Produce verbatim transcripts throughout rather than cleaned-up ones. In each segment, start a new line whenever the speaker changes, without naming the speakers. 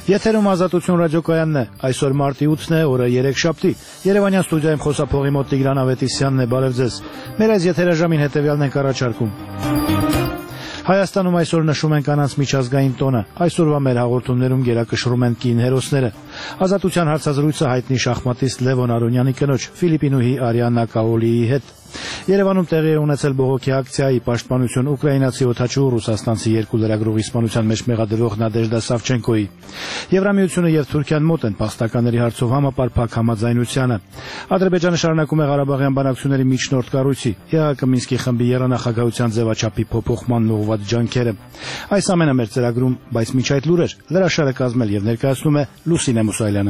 Եթերում Ազատություն ռադիոկայանն է, այսօր մարտի ութն է, օրը երեքշաբթի, Երևանյան ստուդիայում խոսափողի մոտ Տիգրան Ավետիսյանն է, բարև ձեզ, մեր այս եթերաժամին հետևյալն ենք առաջարկում։ Հայաստանում այսօր նշում են կանանց միջազգային տոնը, այսօրվա մեր հաղորդումներում գերակշռում են կին հերոսները։ Ազատության հարցազրույցը հայտնի շախմատիստ Լևոն Արոնյանի կնոջ, ֆիլիպինուհի Արիաննա Կաոլիի հետ։ Երևանում տեղի է ունեցել բողոքի ակցիայի պաշտպանություն ուկրաինացի օդաչու ռուսաստանցի երկու լրագրողի սպանության մեջ մեղադրվող Նադեժդա Սավչենկոյի։ Եվրամիությունը եւ Թուրքիան մոտ են փախստականների հարցով համապարփակ համաձայնությանը։ Ադրբեջանը շարունակում է Ղարաբաղյան բանակցությունների միջնորդ կառույցի ԵԱՀԿ Մինսկի խմբի եռանախագահության ձևաչափի փոփոխման ուղղված ջանքերը։ Այս ամենը մեր ծրագրում, բայց միջ այդ լուրեր լրաշարը կազմել եւ ներկայացնում է Լուսինե Մուսայելյանը։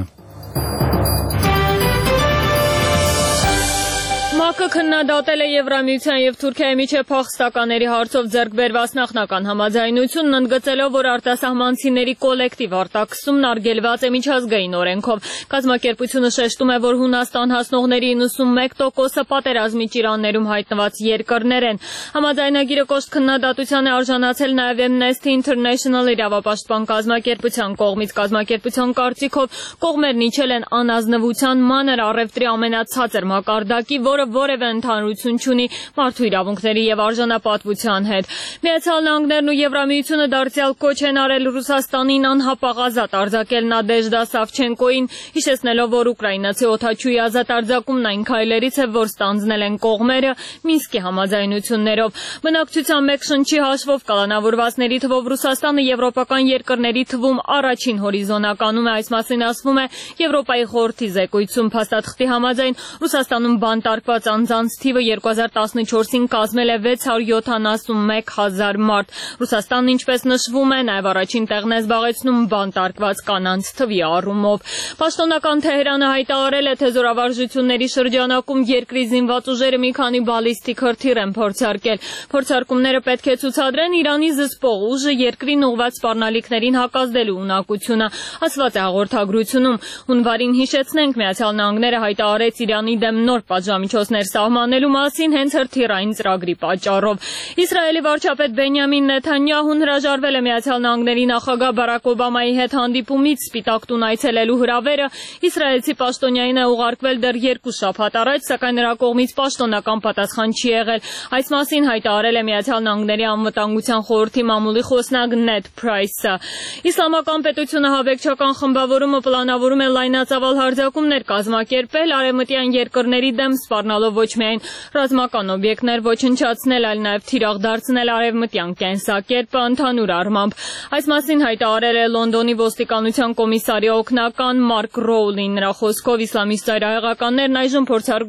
ՄԱԿ-ը քննադատել է Եվրամիության եւ Թուրքիայի միջև փախստականների հարցով ձեռք բերված նախնական համաձայնությունն, ընդգծելով, որ արտասահմանցիների կոլեկտիվ արտաքսումն արգելված է միջազգային օրենքով։ Կազմակերպությունը շեշտում է, որ Հունաստան հասնողների իննսունմեկ տոկոսը պատերազմի ճիրաններում հայտնված երկրներ են։ Համաձայնագիրը կոշտ քննադատության է արժանացել նաեւ Amnesty International իրավապաշտպան կազմակերպության կողմից։ Կազմակերպության կարծիքով կողմերն իջել են անազնվության մանր առևտրի ամենացածր մակարդակի, որը որևէ ընդհանրություն չունի մարդու իրավունքների եւ արժանապատվության հետ։ Միացյալ Նահանգներն ու Եվրամիությունը դարձյալ կոչ են արել Ռուսաստանին անհապաղ ազատ արձակել Նադեժդա Սավչենկոյին, հիշեցնելով, որ ուկրաինացի օդաչուի ազատ արձակումն այն քայլերից է, որ ստանձնել են կողմերը Մինսկի համաձայնություններով։ Բնակչության մեկ շնչի հաշվով կալանավորվածների թվով Ռուսաստանը եվրոպական երկրների թվում առաջին հորիզոնականում է, այս մասին ասվում է Եվրոպայի խորհրդի զեկույցում։ Փաստաթղթի համաձայն Ռուսաստանում բանտարկված անձանց թիվը երկու հազար տասնչորսին կազմել է վեց հարյուր յոթանասունմեկ հազար մարդ։ Ռուսաստանն, ինչպես նշվում է, նաև առաջին տեղն է զբաղեցնում բանտարկված կանանց թվի առումով։ Պաշտոնական Թեհրանը հայտարարել է, թե զորավարժությունների շրջանակում երկրի զինված ուժերը մի քանի բալիստիկ հրթիռ են փորձարկել։ Փորձարկումները պետք է ցուցադրեն Իրանի զսպող ուժը երկրին ուղղված սպառնալիքներին հակազդելու ունակությունը, ասված է հաղորդագրությունում։ Հունվարին, հիշեցնենք, Միացյալ Նահանգները հայտարարեց Իրանի դեմ նոր պատժամիջոցներ սահմանելու մասին հենց հրթիռային ծրագրի պատճառով։ Իսրայելի վարչապետ Բենյամին Նեթանյահուն հրաժարվել է Միացյալ Նահանգների նախագահ Բարակ Օբամայի հետ հանդիպումից Սպիտակ տուն այցելելու հրավերը իսրայելցի պաշտոնյային է ուղարկվել դեռ երկու շաբաթ առաջ, սակայն նրա կողմից պաշտոնական պատասխան չի եղել։ Այս մասին հայտարարել է Միացյալ Նահանգների անվտանգության խորհրդի մամուլի խոսնակ Նեդ Փրայսը։ Իսլամական պետությունը հավեկչական խմբավորումը պլանավորում է լայնածավալ հարձակումներ կազմակերպել արևմտյան երկրների դեմ, սպառնալով ոչ միայն ռազմական օբյեկտներ ոչնչացնել, այլ նաև թիրախ դարձնել արևմտյան կենսակերպը ընդհանուր առմամբ։ Այս մասին հայտարարել է Լոնդոնի ոստիկանության կոմիսարի օգնական Մարկ Ռոուլին։ Նրա խոսքով իսլամիստ ծայրահեղականներն այժմ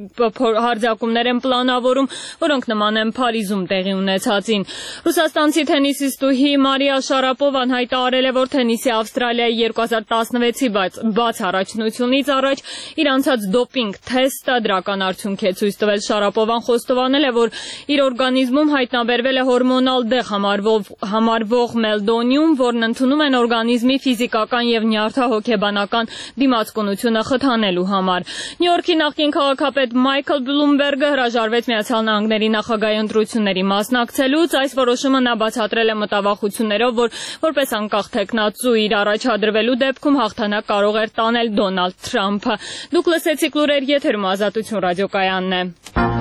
հարձակումներ են պլանավորում, որոնք նման են Փարիզում տեղի ունեցածին։ Ռուսաստանցի թենիսիստուհի Մարիա Շարապովան հայտարարել է, որ թենիսի Ավստրալիայի երկու հազար տասնվեցի բաց առաջնությունից առաջ իր անցած դոպինգ թեստը դրական արդյունք է ցույց տվել։ Շարապովան խոստովանել է, որ իր օրգանիզմում հայտնաբերվել է հորմոնալ դեղ համարվող, համարվող մելդոնիում, որն ընդունում են օրգանիզմի ֆիզիկական եւ նյարդահոգեբանական դիմացկունությունը խթանելու համար։ Նյու Յորքի նախկին քաղաքապետ Մայքլ Բլումբերգը հրաժարվեց Միացյալ Նահանգների նախագահի ընտրությունների մասնակցելուց։ Այս որոշումը նա բացատրել է մտավախություններով, որ որպես անկախ թեկնածու իր առաջադրվելու դեպքում հաղթանակ կարող էր տանել Դոնալդ Թրամփը։ Դուք լսեցիք լուրեր, եթերում Ազատություն ռադիոկայանն է։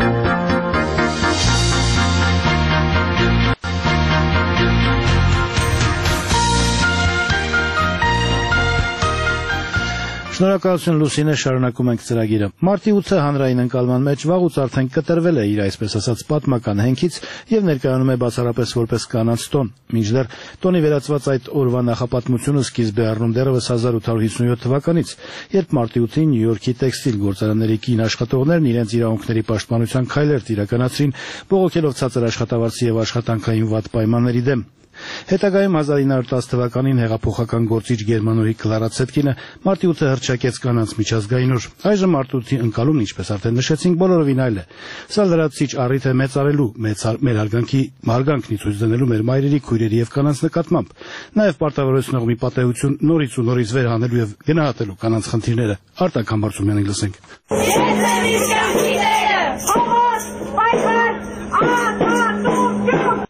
Շնորհակալություն Լուսինե, շարունակում ենք ծրագիրը։ Մարտի ութը հանրային ընկալման մեջ վաղուց արդեն կտրվել է իր այսպես ասած պատմական հենքից եւ ներկայանում է բացառապես որպես կանանց տոն։ Մինչդեռ տոնի վերածված այդ օրվա նախապատմությունը սկիզբ է առնում դեռևս հազար ութ հարյուր հիսունյոթ թվականից, երբ մարտի ութին Նյու Յորքի տեքստիլ գործարանների կին աշխատողներն իրենց իրավունքների պաշտպանության քայլեր իրականացրին, բողոքելով ցածր աշխատավարձի եւ աշխատանքային վատ պայմանների դեմ։ Հետագայում հազար ինը հարյուր տասը թվականին հեղափոխական գործիչ գերմանուհի Կլարա Ցետկինը մարտի ութը հռչակեց կանանց միջազգային օր։ Այժմ մարտի ութի ընկալումն, ինչպես արդեն նշեցինք, բոլորովին այլ է։ Սա լրացուցիչ առիթ է մեծարելու մեր հարգանքի հարգանքն ցույց դնելու մեր մայրերի, քույրերի եւ կանանց նկատմամբ, նաեւ պարտավորեցնող մի պատահություն նորից ու նորից վերհանելու եւ գնահատելու կանանց խնդիրները։ Արտակ Համբարձումյանին լսենք։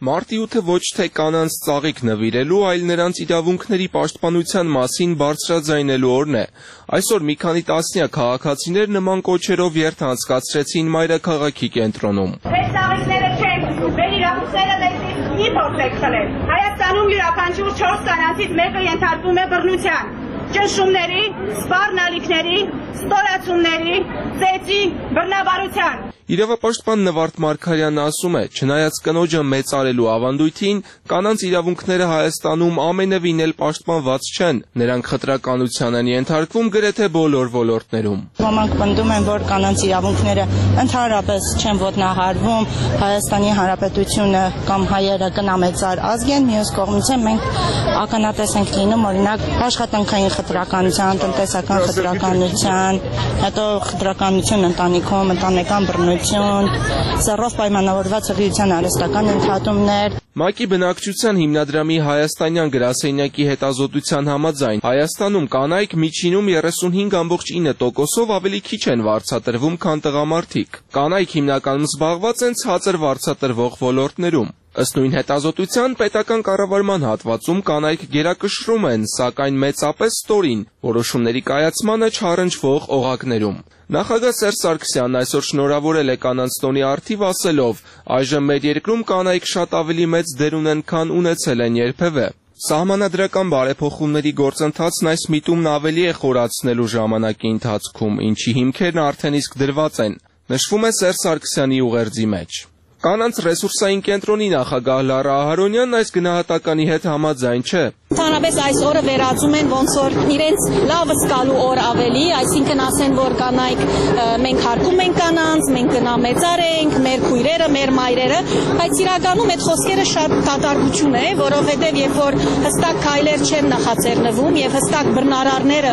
Մարտի ութը ոչ թե կանանց ծաղիկ նվիրելու, այլ նրանց իրավունքների պաշտպանության մասին բարձրաձայնելու օրն է։ Այսօր մի քանի տասնյակ քաղաքացիներ նման կոչերով երթ անցկացրեցին մայրաքաղաքի կենտրոնում։
Մեր ծաղիկները չենք զգում, մեր իրավունքները դեպի մի փորձեք խլել։ Հայաստանում յուրաքանչյուր չորս կանանցից մեկը ենթարկվում է բռնության, ճնշումների, սպառնալիքների, ստորացումների, ծեծի, բռնաբարության։
Իրավապաշտպան Նվարդ Մարգարյանն ասում է, չնայած կնոջը մեծարելու ավանդույթին, կանանց իրավունքները Հայաստանում ամենևին էլ պաշտպանված չեն, նրանք խտրականության են ենթարկվում գրեթե բոլոր ոլորտներում։
Ոմանք պնդում են, որ կանանց իրավունքները ընդհանրապես չեն ոտնահարվում, Հայաստանի Հանրապետությունը կամ հայերը կնամեծար ազգ են, մյուս կողմից մենք ականատես ենք լինում, օրինակ աշխատանքային խտրականության, տնտեսական խտրականության, հետո խտրականություն ընտանիքում, ընտանեկան բռնություն, սեռով պայմանավորված հղիության արհեստական ընդհատումներ։
ՄԱԿ-ի բնակչության հիմնադրամի հայաստանյան գրասենյակի հետազոտության համաձայն Հայաստանում կանայք միջինում երեսունհինգ կόμma ինը տոկոսով ավելի քիչ են վարձատրվում, քան տղամարդիկ։ Կանայք հիմնականում զբաղված են ցածր վարձատրվող ոլորտներում։ Ըստ նույն հետազոտության պետական կառավարման հատվածում կանայք գերակշռում են, սակայն մեծապես ստորին որոշումների կայացմանը չառընչվող օղակներում։ Նախագահ Սերժ Սարգսյանն այսօր շնորհավորել է կանանց տոնի առթիվ ասելով. այժմ մեր երկրում կանայք շատ ավելի մեծ դեր ունեն, քան ունեցել են երբևէ։ Սահմանադրական բարեփոխումների գործընթացն այս միտումն ավելի է խորացնելու ժամանակի ընթացքում, ինչի հիմքերն արդեն իսկ դրված են, նշվում է Սերժ Սարգսյանի ուղերձի մեջ։ Կանանց ռեսուրսային կենտրոնի նախագահ Լարա Ահարոնյանն այս գնահատականի հետ համաձայն չէ։
Ընդհանրապես այս օրը վերածում են ոնց որ իրենց լավը զգալու օր ավելի, այսինքն ասեն, որ կանայք մենք հարգում ենք կանանց, մենք կնամեծար ենք, մեր քույրերը, մեր մայրերը, բայց իրականում այդ խոսքերը շատ կատարություն է, որովհետև երբ որ հստակ քայլեր չեն նախաձեռնվում եւ հստակ բռնարարները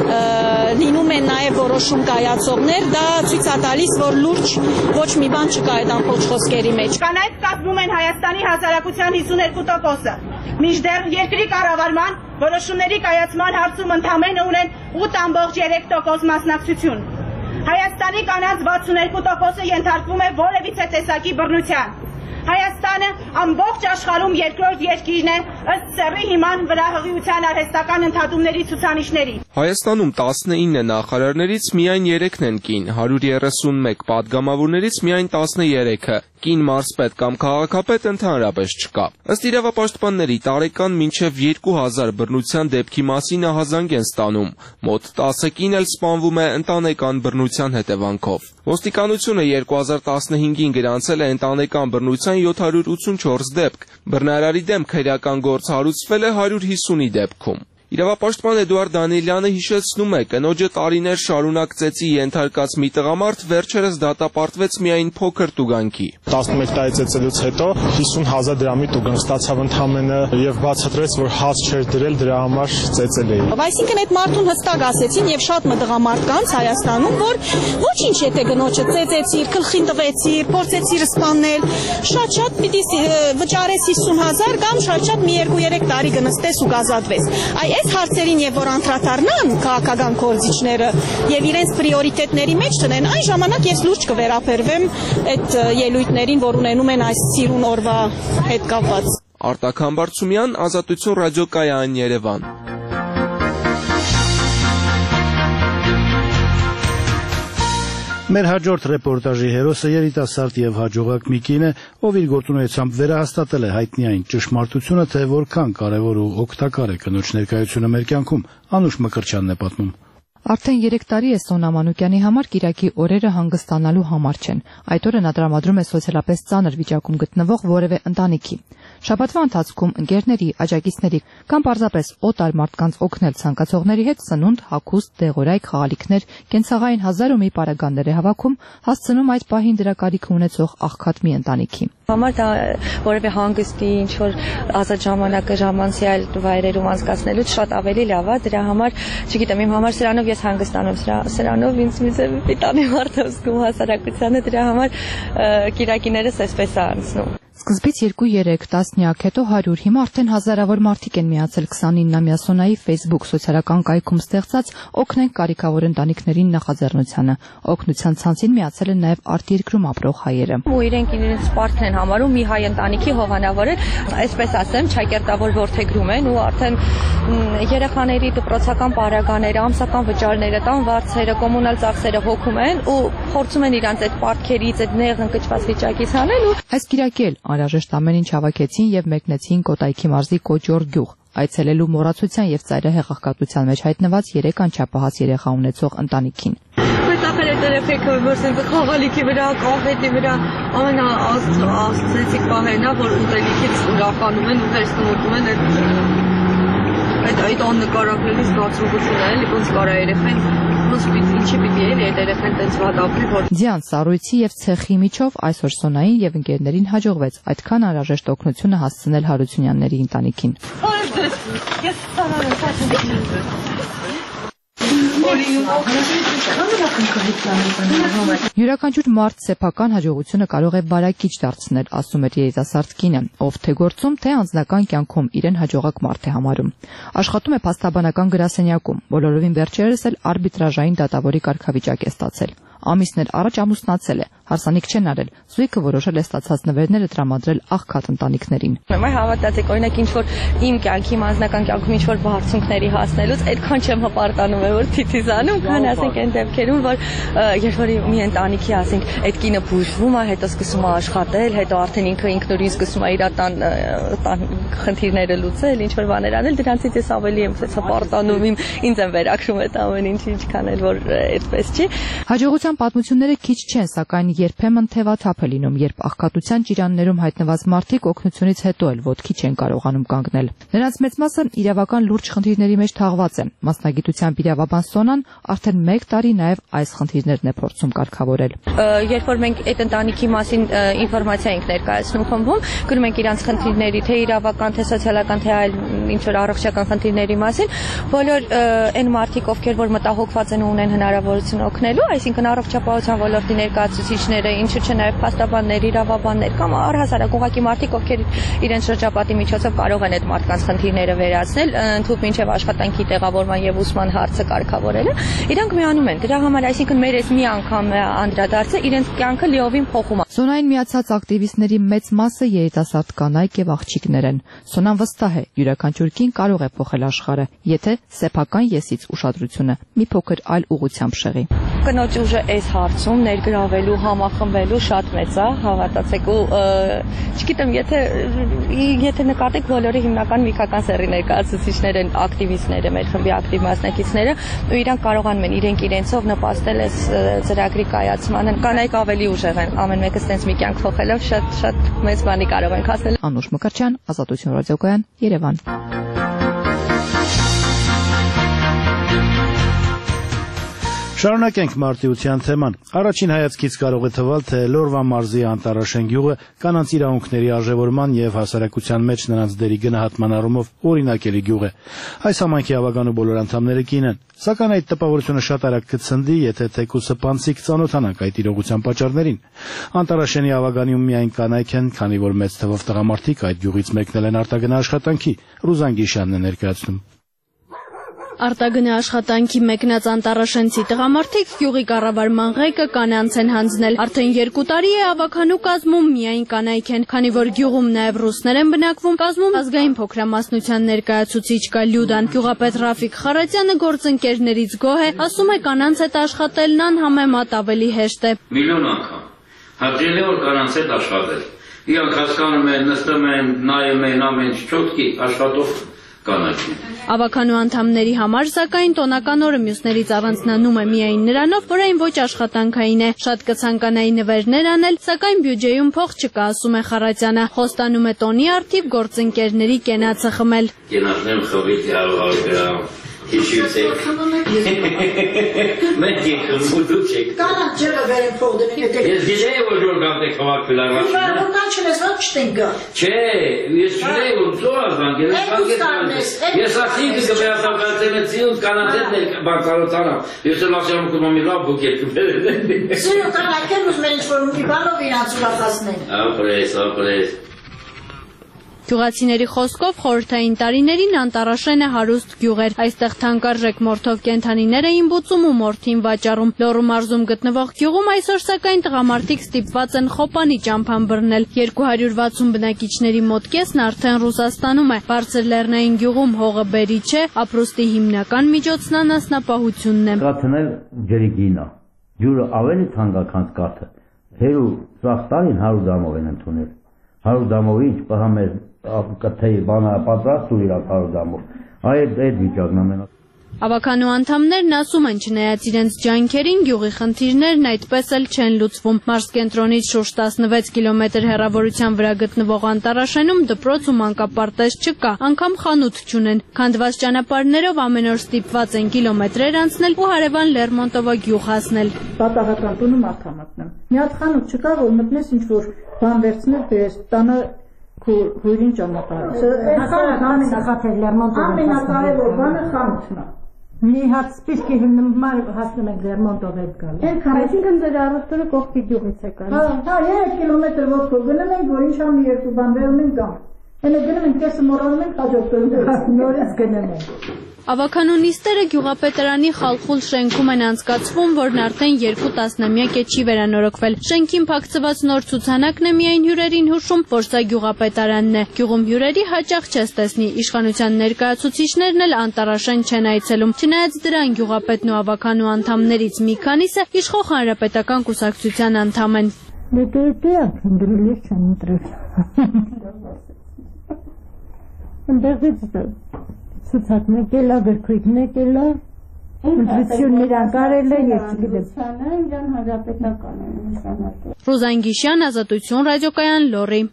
լինում են նաեւ որոշում կայացողներ, դա ցույց է տալիս, որ լուրջ ոչ մի բան չկա այդ ամբողջ խոսքերի մեջ։
Կանայք կազմում են Հայաստանի հասարակության հիսունհինգ տոկոսը, մինչդեռ երկրի կառավարման որոշումների կայացման հարցում ընդամենը ունեն ութ կόμma երեք տոկոս մասնակցություն։ Հայաստանի կանանց վաթսունհինգ տոկոսը ենթարկվում է որևիցե տեսակի բռնության։ Հայաստանը ամբողջ աշխարհում երկրորդ երկիրն է ըստ սեռի հիման վրա հղիության արհեստական ընդհատումների ցուցանիշների։
Հայաստանում տասնինը նախարարներից միայն երեքն են կին, հարյուր երեսունմեկ պատգամավորներից միայն տասներեքը, կին մարզպետ կամ քաղաքապետ ընդհանրապես չկա։ Ըստ իրավապաշտպանների տարեկան մինչև երկու հազար բռնության դեպքի մասին ահազանգ են ստանում, մոտ տասը կին էլ սպանվում է ընտանեկան բռնության հետևանքով։ Ոստիկանությունը երկու հազար տասնհինգին գրանցել է ընտանեկան բռնության յոթ հարյուր ութսունչորս դեպք, բռնարարի դեմ քրեական գործ հարուցվել է հարյուր հիսունի դեպքում։ Իրավապաշտպան Էդուարդ Դանիելյանը հիշեցնում է, կնոջը տարիներ շարունակ ծեծի ենթարկած մի տղամարդ վերջերս դատապարտվեց միայն փոքր տուգանքի։
տասնմեկ տարի ծեծելուց հետո հիսուն հազար դրամի տուգանք ստացավ ընդամենը եւ բացատրեց, որ հաց չէր դրել, դրա համար ծեծել էի։
Այսինքն այդ մարդուն հստակ ասեցին եւ շատ մը տղամարդկանց Հայաստանում, որ ոչինչ եթե գնոջը ծեծեցիր, գլխին տվեցիր, փորձեցիր սպանել, շատ-շատ պիտի վճարես հիսուն հազար կամ շատ-շատ մի երկու երեք տարի գնստես ու գազատվես։ Այ այս հարցերին եւ որ անդրադառնան քաղաքական գործիչները եւ իրենց պրիորիտետների մեջ տնեն, այն ժամանակ ես լուրջ կվերապերվեմ այդ ելույթներին, որ ունենում են այս սիրուն օրվա հետ կապված։
Արտակ Համբարձումյան, Ազատություն ռադիոկայան, Երևան։
Մեր հաջորդ ռեպորտաժի հերոսը երիտասարդ եւ հաջողակ մի կին է, ով իր գործունեությամբ վերահաստատել է հայտնի այն ճշմարտությունը, թե որքան կարեւոր ու օգտակար է կնոջ ներկայությունը մեր կյանքում։ Անուշ Մկրտչյանն է պատմում։
Արդեն երեք տարի է Սոնա Մանուկյանի համար Կիրակի օրերը հանգստանալու համար չեն։ Այդ օրը նա տրամադրում է սոցիալապես ծանր վիճակում գտնվող որևէ ընտանիքի։ Շաբաթվա ընթացքում ընկերների, աջակիցների կամ պարզապես օտար մարդկանց օգնել ցանկացողների հետ սնունդ, հագուստ, դեղորայք, խաղալիքներ, կենցաղային հազար ու մի պարագաներ է հավաքում, հասցնում այդ պահին դրա կարիքը ունեցող աղքատ մի ընտանիքի։
Համար դա որևէ հանգստի, ինչ որ ազատ ժամանակը ժամանցի այլ վայրերում անցկացնելուց շատ ավելի լավ է, դրա համար, չգիտեմ, իմ համար սրանով ես հանգստանում, սրանով ինձ մի ձև պիտանի մարդ եմ զգում հասարակությանը, դրա համար կիրակիներս այսպես է անցնում։
Սկզբից երկու-երեք տասնյակ, հետո հարյուր, հիմա արդեն հազարավոր մարդիկ են միացել քսանինամյա Սոնայի Facebook սոցիալական կայքում ստեղծած «Օգնենք կարիքավոր ընտանիքներին» նախաձեռնությանը։ Օգնության ցանցին միացել են նաև արտերկրում ապրող հայերը։
Ու իրենք իրենց պարտքն են համարում մի հայ ընտանիքի հովանավորել, այսպես ասեմ, չակերտավոր որդեգրում են ու արդեն երեխաների դպրոցական պարագաները, ամսական վճարները, տան վարձերը, կոմունալ ծախսերը հոգում են ու փորձում են իրանց այդ պարտքերից, այդ նեղ ընկճված վիճակից հանել ու
այս Կիրակի էլ անհրաժեշտ ամեն ինչ հավաքեցին եւ մեկնեցին Կոտայքի մարզի Կոճոր գյուղ, այցելելու մոռացության եւ ծայրահեղ աղքատության մեջ հայտնված երեք անչափահաս երեխա ունեցող ընտանիքին։
Պետք է տելեֆոնը որսեն խաղալիքի վրա, կոնֆետի վրա ամենաազդեցիկ պահերն է, որ ուտելիքից ուրախանում են ու վերստմոտում են այդ այդ աննկարագրելի զգացողությունները, էլի ոնց կարա երեխան ոնց պիտի ինչի պիտի էլի այդ երեխան տենց վատ ապրի, որ
Ձյան Սառույցի եւ ցեխի միջով այսօր Սոնային եւ ընկերներին հաջողվեց այդքան անհրաժեշտ օգնությունը հասցնել Հարությունյանների ընտանիքին։
Ես ցավալի
Յուրաքանչյուր մարդ սեփական հաջողությունը կարող է բարակիչ դարձնել, ասում էր երիտասարդ կինը, ով թե գործում, թե անձնական կյանքում իրեն հաջողակ մարդ է համարում։ Աշխատում է փաստաբանական գրասենյակում, բոլորովին վերջերս էլ արբիտրաժային դատավորի կարգավիճակ է ստացել։ Ամիսներ առաջ ամուսնացել է, հարսանիք չեն արել, զույգը որոշել է ստացած նվերները տրամադրել աղքատ ընտանիքներին։
Մայ հավատացեք, օրինակ ինչ որ իմ կյանքի անձնական կյանքում ինչ որ բարձունքների հասնելուց այդքան չեմ հպարտանում, որ թիթիզանում, քան ասենք այն դեպքերում, որ երբ որ մի ընտանիքի ասենք այդ կինը բուժվում է, հետո սկսում է աշխատել, հետո արդեն ինքը ինքնուրույն սկսում է իր տան խնդիրները լուծել, ինչ որ բաներ անել, դրանցից ես ավելի եմ հպարտանում, ինձ եմ վերակրում այդ ամեն ինչը, ինչքան էլ որ այդպես չի։
Հաջողության պատմությունները քիչ չեն, սակայն երբեմն թևաթափ է լինում, երբ աղքատության ճիրաններում հայտնված մարդիկ օգնությունից հետո էլ ոտքի չեն կարողանում կանգնել։ Նրանց մեծ մասը իրավական լուրջ խնդիրների մեջ թաղված է։ Մասնագիտությամբ իրավաբան Սոնան արդեն մեկ տարի նաև այս խնդիրներն է փորձում կարգավորել։
Երբ որ մենք այդ ընտանիքի մասին ինֆորմացիա ենք ներկայացնում խմբում, գրում ենք իրանց խնդիրների, թե իրավական, թե սոցիալական, թե այլ ինչ որ առողջական խնդիրների մասին, բոլոր այն մարդիկ, ովքեր որ մտահոգված են ու ունեն հնարավորություն օգնելու, այսինքն առողջապահության ոլորտի ներկայացուցիչները, ինչու՞ չէ նաև փաստաբաններ, իրավաբաններ կամ առհասարակ ուղղակի մարդիկ, ովքեր իրենց շրջապատի միջոցով կարող են այդ մարդկանց խնդիրները վերացնել, ընդհանուր մինչև աշխատանքի տեղավորման եւ ուսման հարցը կարգավորելը, իրանք միանում են։ Դրա համար, այսինքն մեր այս մի անգամ անդրադարձը իրենց կյանքը լիովին փոխում է։
Սոնային միացած ակտիվիստների մեծ մասը երիտասարդ կանայք եւ աղջիկներ են։ Սոնան վստահ է, յուրաքանչյուր կին կարող է փոխել աշխարհը, եթե սեփական եսից ուշադրությունը մի փոքր այլ ուղղությամբ շեղի։
Կնոջ ուժը այս հարցում ներգրավելու, համախմբելու շատ մեծ է, հավատացեք ու չգիտեմ, եթե եթե նկատեք բոլորը հիմնական միքական սեռի ներկայացուցիչներ են, ակտիվիստները, մեր խմբի ակտիվ մասնակիցները, ու իրանք կարողանում են իրենք իրենցով նպաստել այս ծրագրի կայացմանը։ Կանայք ավելի ուժեղ են, ամեն մեկը ստենց մի կյանք փոխելով շատ շատ մեծ բանի կարող են հասնել։
Անուշ Մկրտչյան, Ազատություն ռադիոկայան, Երևան։
Շարունակենք մարտիության թեման։ Առաջին հայացքից կարող է թվալ, թե Լորվա մարզի Անտարաշեն գյուղը կանանց իրավունքների արժևորման եւ հասարակության մեջ նրանց դերի գնահատման առումով օրինակելի գյուղ է։ Այս համայնքի ավագանու բոլոր անդամները կին են, սակայն այդ տպավորությունը շատ արագ կցնդի, եթե թեկուզը պանցիկ ծանոթանանք այդ իրողության պատճառներին։ Անտարաշենի ավագանիում միայն կանայք են, քանի որ մեծ թվով տղամարդիկ այդ գյուղից մեկնել են արտագնա աշխատանքի։ Ռուզան Գիշյանն է ներկայացնում։
Արտագնա աշխատանքի մեկնած անտարաշենցի տղամարդիկ գյուղի կառավարման ղեկը կանանց են հանձնել։ Արդեն երկու տարի է ավագանու կազմում միայն կանայք են, քանի որ գյուղում նաև ռուսներ են բնակվում, կազմում ազգային փոքրամասնության ներկայացուցիչ կա Լյուդան։ Գյուղապետ Ռաֆիկ Խարատյանը գործընկերներից գոհ է, ասում է կանանց հետ աշխատելն անհամեմատ ավելի հեշտ է։
Միլիոն անգամ հաճելի է որ կանանց հետ աշխատել։ Իրանք հասկանում են, նստում են, նայում են ամեն ինչ չոտքի աշխատող
Ավագանու անդամների համար սակայն տոնական օրը մյուսներից առանձնանում է միայն նրանով, որ այն ոչ աշխատանքային է։ Շատ կցանկանայի նվերներ անել, սակայն բյուջեում փող չկա, ասում է Խարատյանը։ Խոստանում է տոնի առթիվ գործընկերների կենացը խմել։
Կենացներում խորից հարյուր հարյուր Հիշեցեք։ Մենք եկում ու դուք եք։
Կանանք ջրը վերեն փող դնեն, եթե
Ես գիտեի, որ որ գանտեք հավաքվել առաջ։
Հիմա որքան չնես, ո՞նց չտենք գա։
Չէ, ես չունեի որ ծոած բանկեր, ես ասի կգվեհատակացեմ էցի ու կանատետներ բանկարոտանամ։ Ես էլ ասեմ կում մի լավ բուկետ կբերել։
Սիրո կանայքեն ուզում են ինչ-որ մի բանով իրանց ուրախացնեն։
Ապրես, ապրես։
Գյուղացիների խոսքով խորհրդային տարիներին Անտառաշենը հարուստ գյուղ էր։ Այստեղ թանկարժեք մորթով կենդանիներ էին բուծում ու մորթին վաճառում։ Լոռու մարզում գտնվող գյուղում այսօր սակայն տղամարդիկ ստիպված են խոպանի ճամփան բռնել։ երկու հարյուր վաթսուն բնակիչների մոտ կեսն արդեն Ռուսաստանում է։ Բարձր Լեռնային գյուղում հողը բերի չէ, ապրուստի հիմնական միջոցն անասնապահությունն է։
Կաթնել ջրի գինա։ Ջուրը ավելի թանկական կաթը։ Հերու ծախտանին հարյուր դամով են ընդունել։ հարյուր դամով ինչ պահամեր կթեի բանա պատրաստ ու իրաք հարյուր դամով։ Այդ այդ վիճակն ամենա։
Ավականու անդամներն ասում են, չնայած իրենց ջանքերին գյուղի խնդիրներն այդպես էլ չեն լուծվում։ Մարզկենտրոնից շուրջ տասնվեց կիլոմետր հեռավորության վրա գտնվող Անտառաշենում դպրոց ու մանկապարտեզ չկա, անգամ խանութ չունեն։ Քանդված ճանապարհներով ամեն օր ստիպված են կիլոմետրեր անցնել ու հարևան Լերմոնտովո գյուղ հասնել։
Պատահական տունը մարդ համակնեմ։ Մի հատ խանութ չկա, որ մտնես ինչ-որ բան վերցնել, դες տանը հյուրին ճանապարհ։ Ամենակարևոր բանը խանութն է։ Մի հատ սպիսկի հիմնման հասնում ենք Լերմոնտով հետ գալ։
Այսինքն ձեր առուտուրը կողքի գյուղից է գալիս։
Հա, հա, երեք կիլոմետր ոտքով գնում ենք, որ ինչ ամ երկու բան վերում ենք գամ։ Էնը գնում ենք, կեսը մոռանում ենք, հաջորդ նորից գնում ենք։
Ավականու նիստերը գյուղապետարանի խալխուլ շենքում են անցկացվում, որն արդեն երկու տասնամյակ է չի վերանորոգվել։ Շենքին փակցված նոր ցուցանակն է միայն հյուրերին հուշում, որ սա գյուղապետարանն է։ Գյուղում հյուրերի հաճախ չես տեսնի, իշխանության ներկայացուցիչներն էլ Անտառաշեն չեն այցելում։ Չնայած դրան գյուղապետն ու ավականու անդամներից մի քանիսը իշխող հանրապետական կուսակցության անդամ են։
Ցուցակներ կելա, գրքույկներ կելա, ընտրություններ անկարել է, ես չգիտեմ։ Իրան հանրապետական են նշանակել։
Ռուզան Գիշյան, Ազատություն ռադիոկայան, Լոռի։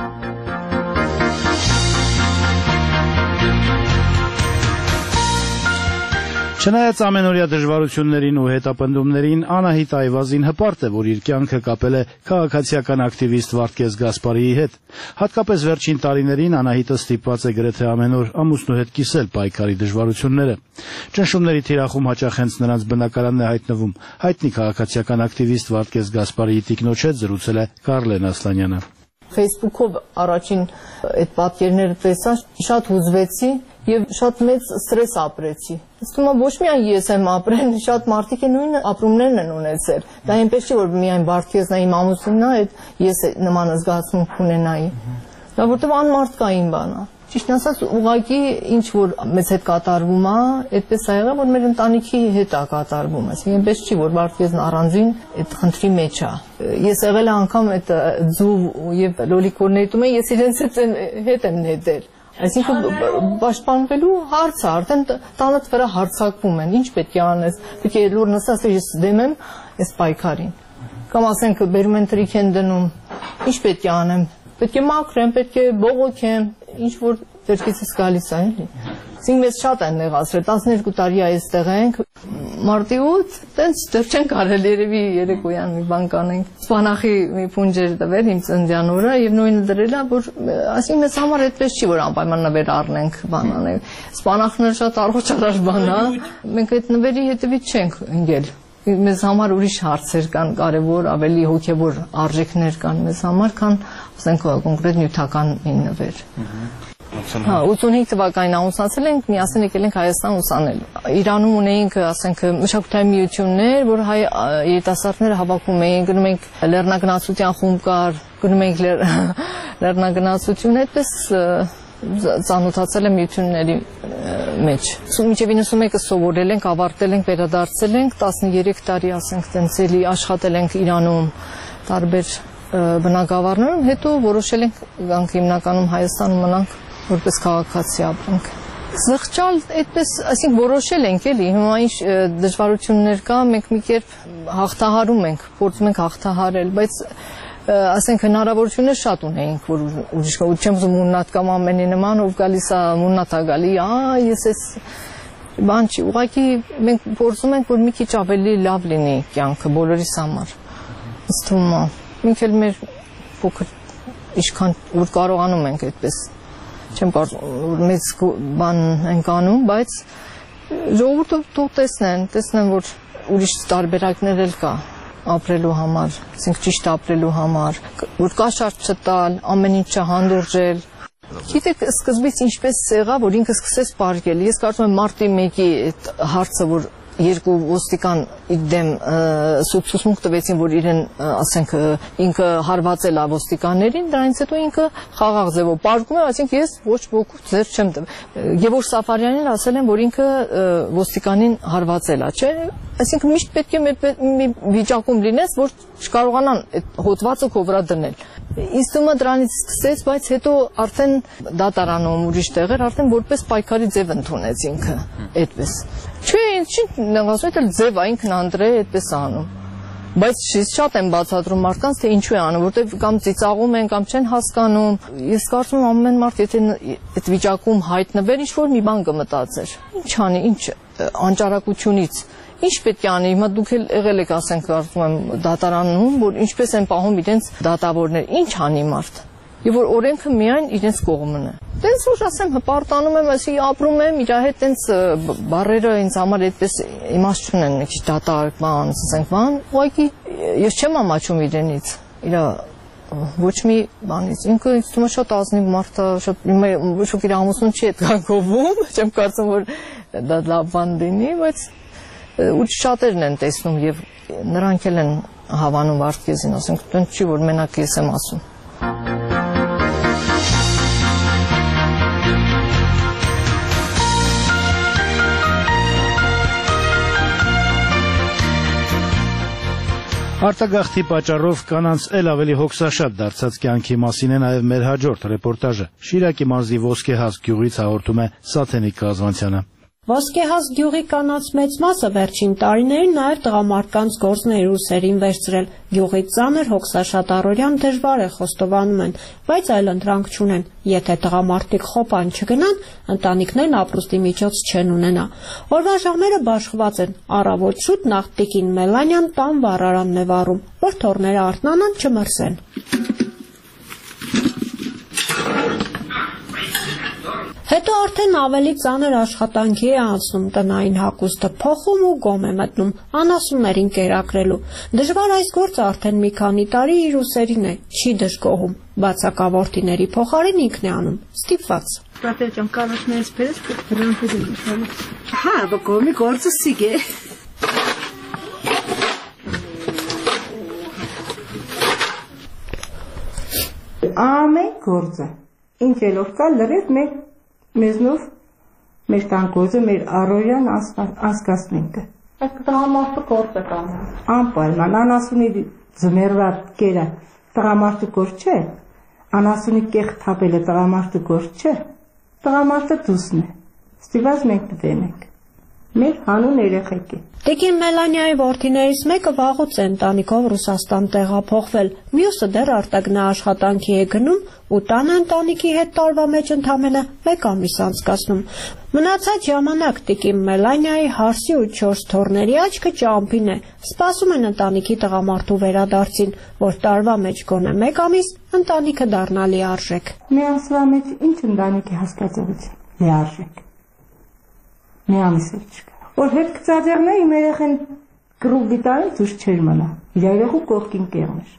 Չնայած ամենօրյա դժվարություններին ու հետապնդումներին, Անահիտ Այվազին հպարտ է, որ իր կյանքը կապել է քաղաքացիական ակտիվիստ Վարդգես Գասպարիի հետ։ Հատկապես վերջին տարիներին Անահիտը ստիպված է գրեթե ամեն օր ամուսնու հետ կիսել պայքարի դժվարությունները։ Ճնշումների թիրախում հաճախ հենց նրանց բնակարանն է հայտնվում։ Հայտնի քաղաքացիական ակտիվիստ Վարդգես Գասպարիի տիկնոջ հետ զրուցել է Կարլեն Ասլանյանը։
Facebook-ով առաջին այդ պատկերները տեսա, շատ հուզվեցի եւ շատ մեծ ստրես ապրեցի։ Ըստ ոչ միայն ես եմ ապրել, շատ մարդիկ են նույն ապրումներն են ունեցել։ Դա այնպես չի, որ միայն Վարդգեսն է իմ ամուսինն է, այդ ես նման զգացմունք ունենայի։ Դա որտեղ անմարդկային բան է։ Ճիշտ ասած, ուղղակի ինչ որ մեզ հետ կատարվում է, այդպես ա եղել, որ մեր ընտանիքի հետ է կատարվում, այսինքն այնպես չի, որ Վարդգեսն առանձին այդ խնդրի մեջ է։ Ես եղել եմ անգամ այդ ձու եւ լոլիկորների տուն, ես իրենց հետ եմ նետել։ Այսինքն պաշտպանվելու հարց է, արդեն տանդ վրա հարձակվում են, ինչ պետք է անես, պետք է լուր նստած ես դեմ եմ այս պայքարին։ Կամ ասենք բերում են տրիք են դնում, ինչ պետք է անեմ, պետք է մաքրեմ, պետք է բողոքեմ, ինչ որ վերջից գալիս է, էլի։ Այսինքն մեզ շատ են նեղացրել, տասներկու տարի այստեղ ենք, մարտի ութ, տենց դեռ չենք արել երևի երեկոյան մի բան կանենք։ Սպանախի մի փունջեր տվել իմ ծննդյան օրը եւ նույնը դրել է, որ այսինքն մեզ համար այդպես չի, որ անպայման նվեր առնենք, բան անենք։ Սպանախն էլ շատ առողջարար բան է, մենք այդ նվերի հետևից չենք ընկել։ Մեզ համար ուրիշ հարցեր կան, կարևոր, ավելի հոգևոր արժեքներ կան մեզ համար, քան ասենք կոնկրետ նյութական մի նվեր։ Հա, ութսունհինգ թվականին ամուսնացել ենք, միասին եկել ենք Հայաստան ուսանել։ Իրանում ունեինք, ասենք, մշակութային միություններ, որ հայ երիտասարդները հավաքում էին, գնում ենք լեռնագնացության խումբ կար, գնում ենք լեռնագնացություն, այդպես ծանոթացել եմ միությունների մեջ։ Մինչև իննսունմեկը սովորել ենք, ավարտել ենք, վերադարձել ենք, տասներեք տարի, ասենք, տենց էլի աշխատել ենք Իրանում տարբեր բնակավարներում, հետո որոշել ենք գանք հիմնականում Հայաստանում մնանք, որպես քաղաքացի ապրենք։ Զղջալ այդպես, այսինքն որոշել ենք էլի, հիմա ինչ դժվարություններ կա, մենք մի կերպ հաղթահարում ենք, փորձում ենք հաղթահարել, բայց ասենք հնարավորություններ շատ ունեինք, որ ուրիշ չեմ ուզում մուննատ կամ ամենի նման, ով գալիս է մուննատ է գալի, ա ես ես բան չի, ուղղակի մենք փորձում ենք, որ մի քիչ ավելի լավ լինի կյանքը բոլորիս համար։ Ըստ ումա, մենք էլ մեր փոքր ինչքան որ կարողանում ենք այդպես, չեմ կարող մեծ բան ենք անում, բայց ժողովուրդը թող տեսնեն, տեսնեն, որ ուրիշ տարբերակներ էլ կա ապրելու համար, ասենք ճիշտ ապրելու համար, որ կաշառք չտալ, ամեն ինչը հանդուրժել։ Գիտեք, սկզբից ինչպես եղավ, որ ինքը սկսեց պարկել։ Ես կարծում եմ մարտի մեկի այդ հարցը, որ երկու ոստիկան դեմ ցուցմունք տվեցին, որ իրեն, ասենք, ինքը հարվածել է ոստիկաններին, դրանից հետո ինքը խաղաղ ձևով պարկում է, ասենք ես ոչ ոք ձեր չեմ տվել։ Եվ որ Սաֆարյանին ասել են, որ ինքը ոստիկանին հարվածել է, չէ՞։ Այսինքն միշտ պետք է մի վիճակում լինես, որ չկարողանան այդ հոդվածը քո վրա դնել։ Ինձ թվում է դրանից սկսեց, բայց հետո արդեն դատարանում ուրիշ տեղեր արդեն որպես պայքարի ձև ընդունեց ինքը, այդպես։ Չէ, ինչ ասում էլ ձև է, ինքն Անդրեյ այդպես անում։ Բայց շատ եմ բացատրում մարդկանց, թե ինչու է անում, որտեղ կամ ծիծաղում են, կամ չեն հասկանում։ Ես կարծում եմ ամեն մարդ եթե այդ վիճակում հայտնվեր, ինչ որ մի բան կմտածեր։ Ինչ անի, ինչ անճարակությունից Ինչ պետք է անի, հիմա դուք էլ եղել եք, ասենք, կարծում եմ դատարանում, որ ինչպես են պահում իրենց դատավորներ, ինչ անի մարդ։ Եվ որ օրենքը միայն իրենց կողմն է։ Տենց որ ասեմ, հպարտանում եմ, ասի ապրում եմ, իր հետ տենց բառերը ինձ համար այդպես իմաստ չունեն, մի քիչ դատարկ բան, ասենք, բան, ուղղակի ես չեմ ամաչում իրենից։ Իր ոչ մի բանից։ Ինքը ինձ թվում է շատ ազնիվ մարդ է, շատ շուտ իր ամուսնուն չի այդքան գովում, չեմ կարծում, որ դա լավ բան լինի, բայց ու շատերն են տեսնում եւ նրանք էլ են հավանում Վարդգեզին, ասենք, դեռ չի որ մենակ ես եմ ասում։
Արտագաղթի պատճառով կանանց էլ ավելի հոգսաշատ դարձած կյանքի մասին է նաև մեր հաջորդ ռեպորտաժը։ Շիրակի մարզի Ոսկեհաս գյուղից հաղորդում է Սաթենիկ Կազվանցյանը։
Ոսկեհաս գյուղի կանանց մեծ մասը վերջին տարիներին նաև տղամարդկանց գործների ուսերին վերցրել։ Գյուղի ծանր հոգսաշատ առօրյան դժվար է խոստովանում են, բայց այլընտրանք չունեն։ Եթե տղամարդիկ խոպան չգնան, ընտանիքներն ապրուստի միջոց չեն ունենա։ Օրվա ժամերը բաշխված են։ Առավոտ շուտ նախ տիկին Մելանյան տան վառարանն է վառում, որ թոռները արթնանան չմրսեն։ Հետո արդեն ավելի ծանր աշխատանքի է անցնում տնային հագուստը փոխում ու գոմ է մտնում անասուններին կերակրելու։ Դժվար այս գործը արդեն մի քանի տարի իր ուսերին է, չի դժգոհում, բացակավորտիների փոխարեն ինքն է անում, ստիպված։
Պատեր ջան, կանաչներից բերես դրանք դու։ Հա, բակոմի գործը սիգե։ Ամեն գործը ինչ ելով կա լրիվ մեր մեզնով մեր տանկոզը, մեր առօրյան անցկացնենք։ Այս տղամարդու գործ է կանում։ Անպայման, անասունի ձմեռվա կերը տղամարդու գործ չէ, անասունի կեղ թափելը տղամարդու գործ չէ, տղամարդը դուսն է, ստիպված մենք դվենք, մեր հանուն երեխեք է։
Տիկին Մելանիայի որդիներից մեկը վաղուց է ընտանիքով Ռուսաստան տեղափոխվել, մյուսը դեռ արտագնա աշխատանքի է գնում ու տանը ընտանիքի հետ տարվա մեջ ընդամենը մեկ ամիս անցկացնում։ Մնացած ժամանակ տիկին Մելանիայի հարսի ու չորս թոռների աչքը ճամփին է, սպասում են ընտանիքի տղամարդու վերադարձին, որ տարվա մեջ գոնե մեկ ամիս ընտանիքը դառնա լիարժեք։
Մի ամսվա մեջ ինչ ընտանիքի հասկացողություն, լիարժեք։ Մի ամիս էլ չկա։ Որ հետ կծածերն է իմ երեխեն կրուկ դիտարել դուր չեր մնա, իր երեխու կողքին կեղներ։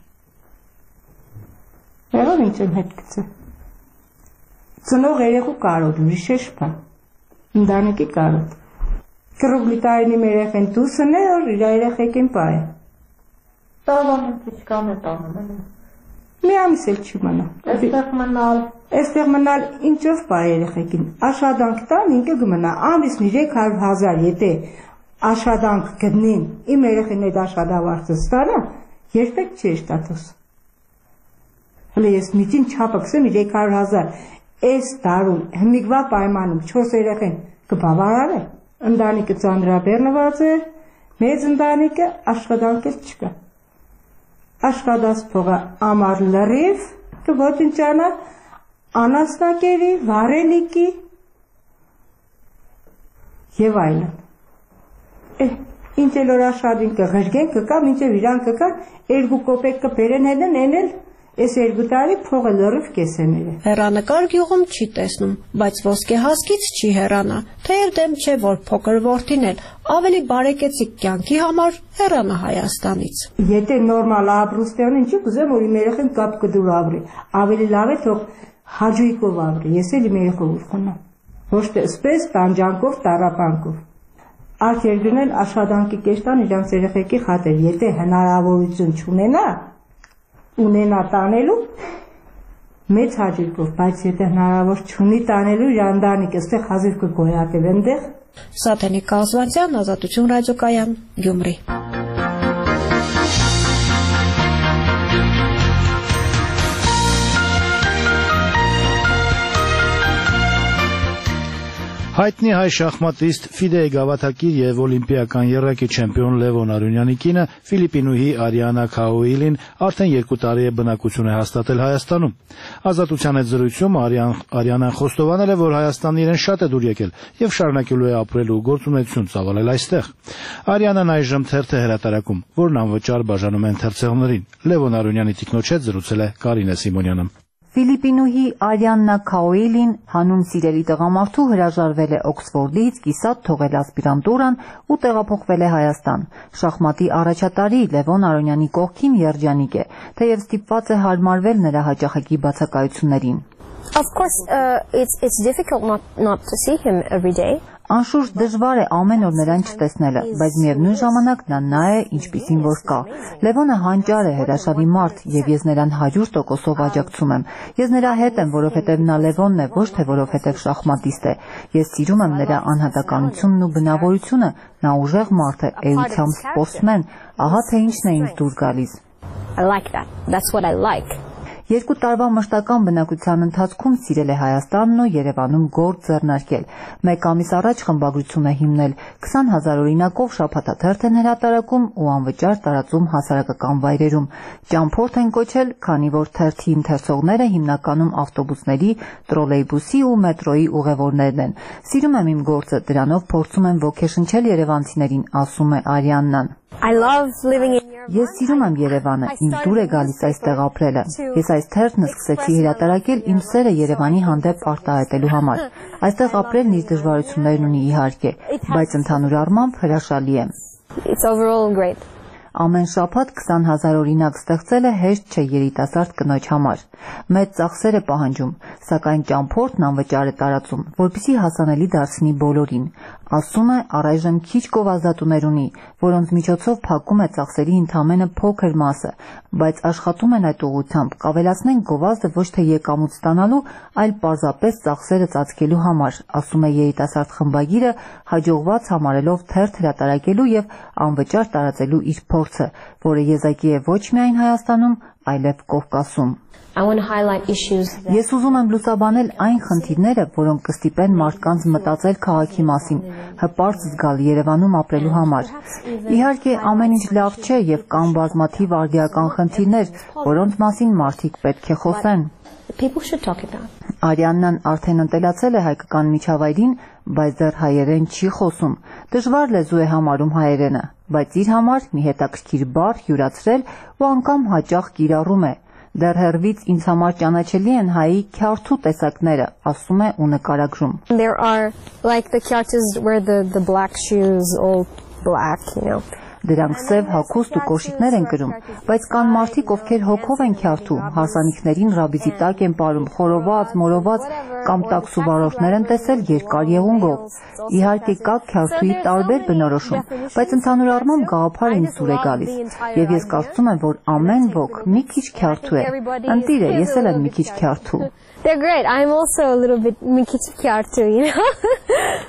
Եղավ ինչ եմ հետ կծը։ Ծնող երեխու կարոտ, ուրիշ է շպա, ընդանիքի կարոտ։ Կրուկ դիտարին իմ երեխեն դուսն է, որ իր երեխեքին պա է։ Տարվան ինչ կամ է տանում են։ Մի ամիս էլ չի մնա։ Այստեղ մնալ, այստեղ մնալ ինչով պա երեխեքին։ Աշխատանք տան ինքը կմնա ամիսն երեք հարյուր հազար, եթե աշխատանք գտնին, իմ երեխին այդ աշխատավարձը ստանա, երբեք չի ստատուս։ Հələ ես միջին չափը գսեմ երեք հարյուր հազար, այս տարում հմիգվա պայմանում չորս երեխեն կբավարար է։ Ընտանիքը ծանրաբեռնված է, մեծ ընտանիքը աշխատանք էլ չկա։ Աշխատած փողը ամար լրիվ կոչնչանա անաստակերի, վարելիքի եւ այլն։ Է, ինչ էլ որ աշխատին կղրգեն կկա, մինչև իրան կկա, երկու կոպեկ կբերեն հետն էնել Ես երկու տարի փողը լրիվ կեսեներ է։
Հեռանկար գյուղում չի տեսնում, բայց ոսկե հասկից չի հեռանա, թեև դեմ չէ, որ փոքր որդին էլ ավելի բարեկեցիկ կյանքի համար հեռանա Հայաստանից։
Եթե նորմալ ապրուստյան ինչի կուզեմ, որ իմ երեխան կապ կդուր ապրի, ավելի լավ է թող հաջույքով ապրի, ես էլ իմ երեխով ուզում ոչ թե սպես տանջանքով, տառապանքով։ Արդ երկրն աշխատանքի կեշտան իրանց երեխեքի խաթեր, եթե հնարավորություն չունենա ունենա տանելու մեծ հաջողով, բայց եթե հնարավոր չունի տանելու իր անդանիկը, այստեղ հազիվ կգոյատև այնտեղ։
Սաթենիկ Կազվանցյան, Ազատություն ռադիոկայան, Գյումրի։
Հայտնի հայ շախմատիստ, ֆիդե գավաթակիր եւ օլիմպիական եռակի չեմպիոն Լևոն Արոնյանի կինը ֆիլիպինուհի Արիանա Քաուիլին արդեն երկու տարի է բնակություն է հաստատել Հայաստանում։ Ազատության հետ զրույցում Արիանան խոստովանել է, որ Հայաստանը իրեն շատ է դուր եկել եւ շարունակելու է ապրել ու գործունեություն ծավալել այստեղ։ Արիանան այժմ թերթ է հրատարակում, որն անվճար բաժանում են թերթցողներին։ Լևոն Արոնյանի տիկնոջ հետ զրուցել է Կարինե Սիմոնյանը։
Ֆիլիպինուհի Արիաննա Քաուիլին հանուն սիրելի տղամարդու հրաժարվել է Օքսֆորդից, կիսատ թողել ասպիրանտուրան ու տեղափոխվել է Հայաստան։ Շախմատի առաջատարի Լևոն Արոնյանի կողքին երջանիկ է, թեև ստիպված է հարմարվել նրա հաճախակի բացակայություններին։
Of course, uh, it's it's difficult not not to see him every day.
Անշուշտ դժվար է ամեն օր նրան չտեսնելը, բայց միևնույն ժամանակ նա նա է, ինչպիսին որ կա։ Լևոնը հանճար է, հրաշալի մարդ, եւ ես նրան հարյուր տոկոսով աջակցում եմ։ Ես նրա հետ եմ, որովհետեւ նա Լևոնն է, ոչ թե որովհետեւ շախմատիստ է։ Ես սիրում եմ նրա անհատականությունն ու բնավորությունը, նա ուժեղ մարդ է, էությամբ սպորտսմեն, ահա թե ինչն է ինձ դուր գալիս։
I like that. That's what I like.
Երկու տարվա մշտական բնակության ընթացքում սիրել է Հայաստանն ու Երևանում գործ ձեռնարկել։ Մեկ ամիս առաջ խմբագրություն է հիմնել, քսան հազար օրինակով շաբաթաթերթ են հրատարակում ու անվճար տարածում հասարակական վայրերում։ Ճամփորդ են կոչել, քանի որ թերթի ընթերցողները հիմնականում ավտոբուսների, տրոլեյբուսի ու մետրոյի ուղևորներն են։ Սիրում եմ իմ գործը, դրանով փորձում եմ ոգեշնչել երևանցիներին, ասում է Արիաննան։
I love living in your
Ես սիրում եմ Երևանը, ինձ դուր է գալիս այստեղ ապրելը։ Ես այս թերթն սկսեցի հրատարակել իմ սերը Երևանի հանդեպ արտահայտելու համար։ Այստեղ ապրելն իր դժվարություններն ունի իհարկե, բայց ընդհանուր առմամբ հրաշալի է։
It's overall great.
Ամեն շաբաթ քսան հազար օրինակ ստեղծելը հեշտ չէ երիտասարդ կնոջ համար։ Մեծ ծախսեր է պահանջում, սակայն ճամփորդն անվճար է տարածում, որպեսզի հասանելի դարձնի բոլորին։ Ասում է, առայժմ քիչ գովազդատուներ ունի, որոնց միջոցով փակում է ծախսերի ընդամենը փոքր մասը, բայց աշխատում են այդ ուղղությամբ, կավելացնեն գովազդը ոչ թե եկամուտ ստանալու, այլ պարզապես ծախսերը ծածկելու համար, ասում է երիտասարդ խմբագիրը, հաջողված համարելով թերթ հրատարակելու եւ անվճար տարածելու իր փորձը, որը եզակի է ոչ միայն Հայաստանում, այլև Կովկասում։
I want to highlight issues that
Ես ուզում եմ լուսաբանել այն խնդիրները, որոնք կստիպեն մարդկանց մտածել քաղաքի մասին, հպարտ զգալ Երևանում ապրելու համար։ Իհարկե, ամեն ինչ լավ չէ եւ կան բազմաթիվ արդիական խնդիրներ, որոնց մասին մարդիկ պետք է խոսեն։
people should talk about.
Արիաննան արդեն ընտելացել է հայկական միջավայրին, բայց դեռ հայերեն չի խոսում։ Դժվար լեզու է համարում հայերենը, բայց իր համար մի հետաքրքիր բառ յուրացրել ու անգամ հաճախ կիրառում է։ Դեռ հեռվից ինձ համար ճանաչելի են հայի քյարթու տեսակները, ասում է ու նկարագրում։
There are like the kyartus where the the black shoes all black, you know.
Դրանք սև հագուստ ու կոշիկներ են կրում, բայց կան մարդիկ, ովքեր հոգով են քյարթու, հարսանիքներին ռաբիզի տակ են պարում, խորոված, մորոված կամ տաքսու վարորդներ են տեսել երկար եղունգով։ Իհարկե կա քյարթուի տարբեր բնորոշում, բայց ընդհանուր առմամբ գաղափարը ինձ դուր է գալիս, եւ ես կարծում եմ, որ ամեն ոք մի քիչ քյարթու է։ Ընտիր է, ես էլ եմ մի քիչ քյարթու։
They're great. I'm also a little bit մի քիչ քյարթու, you know.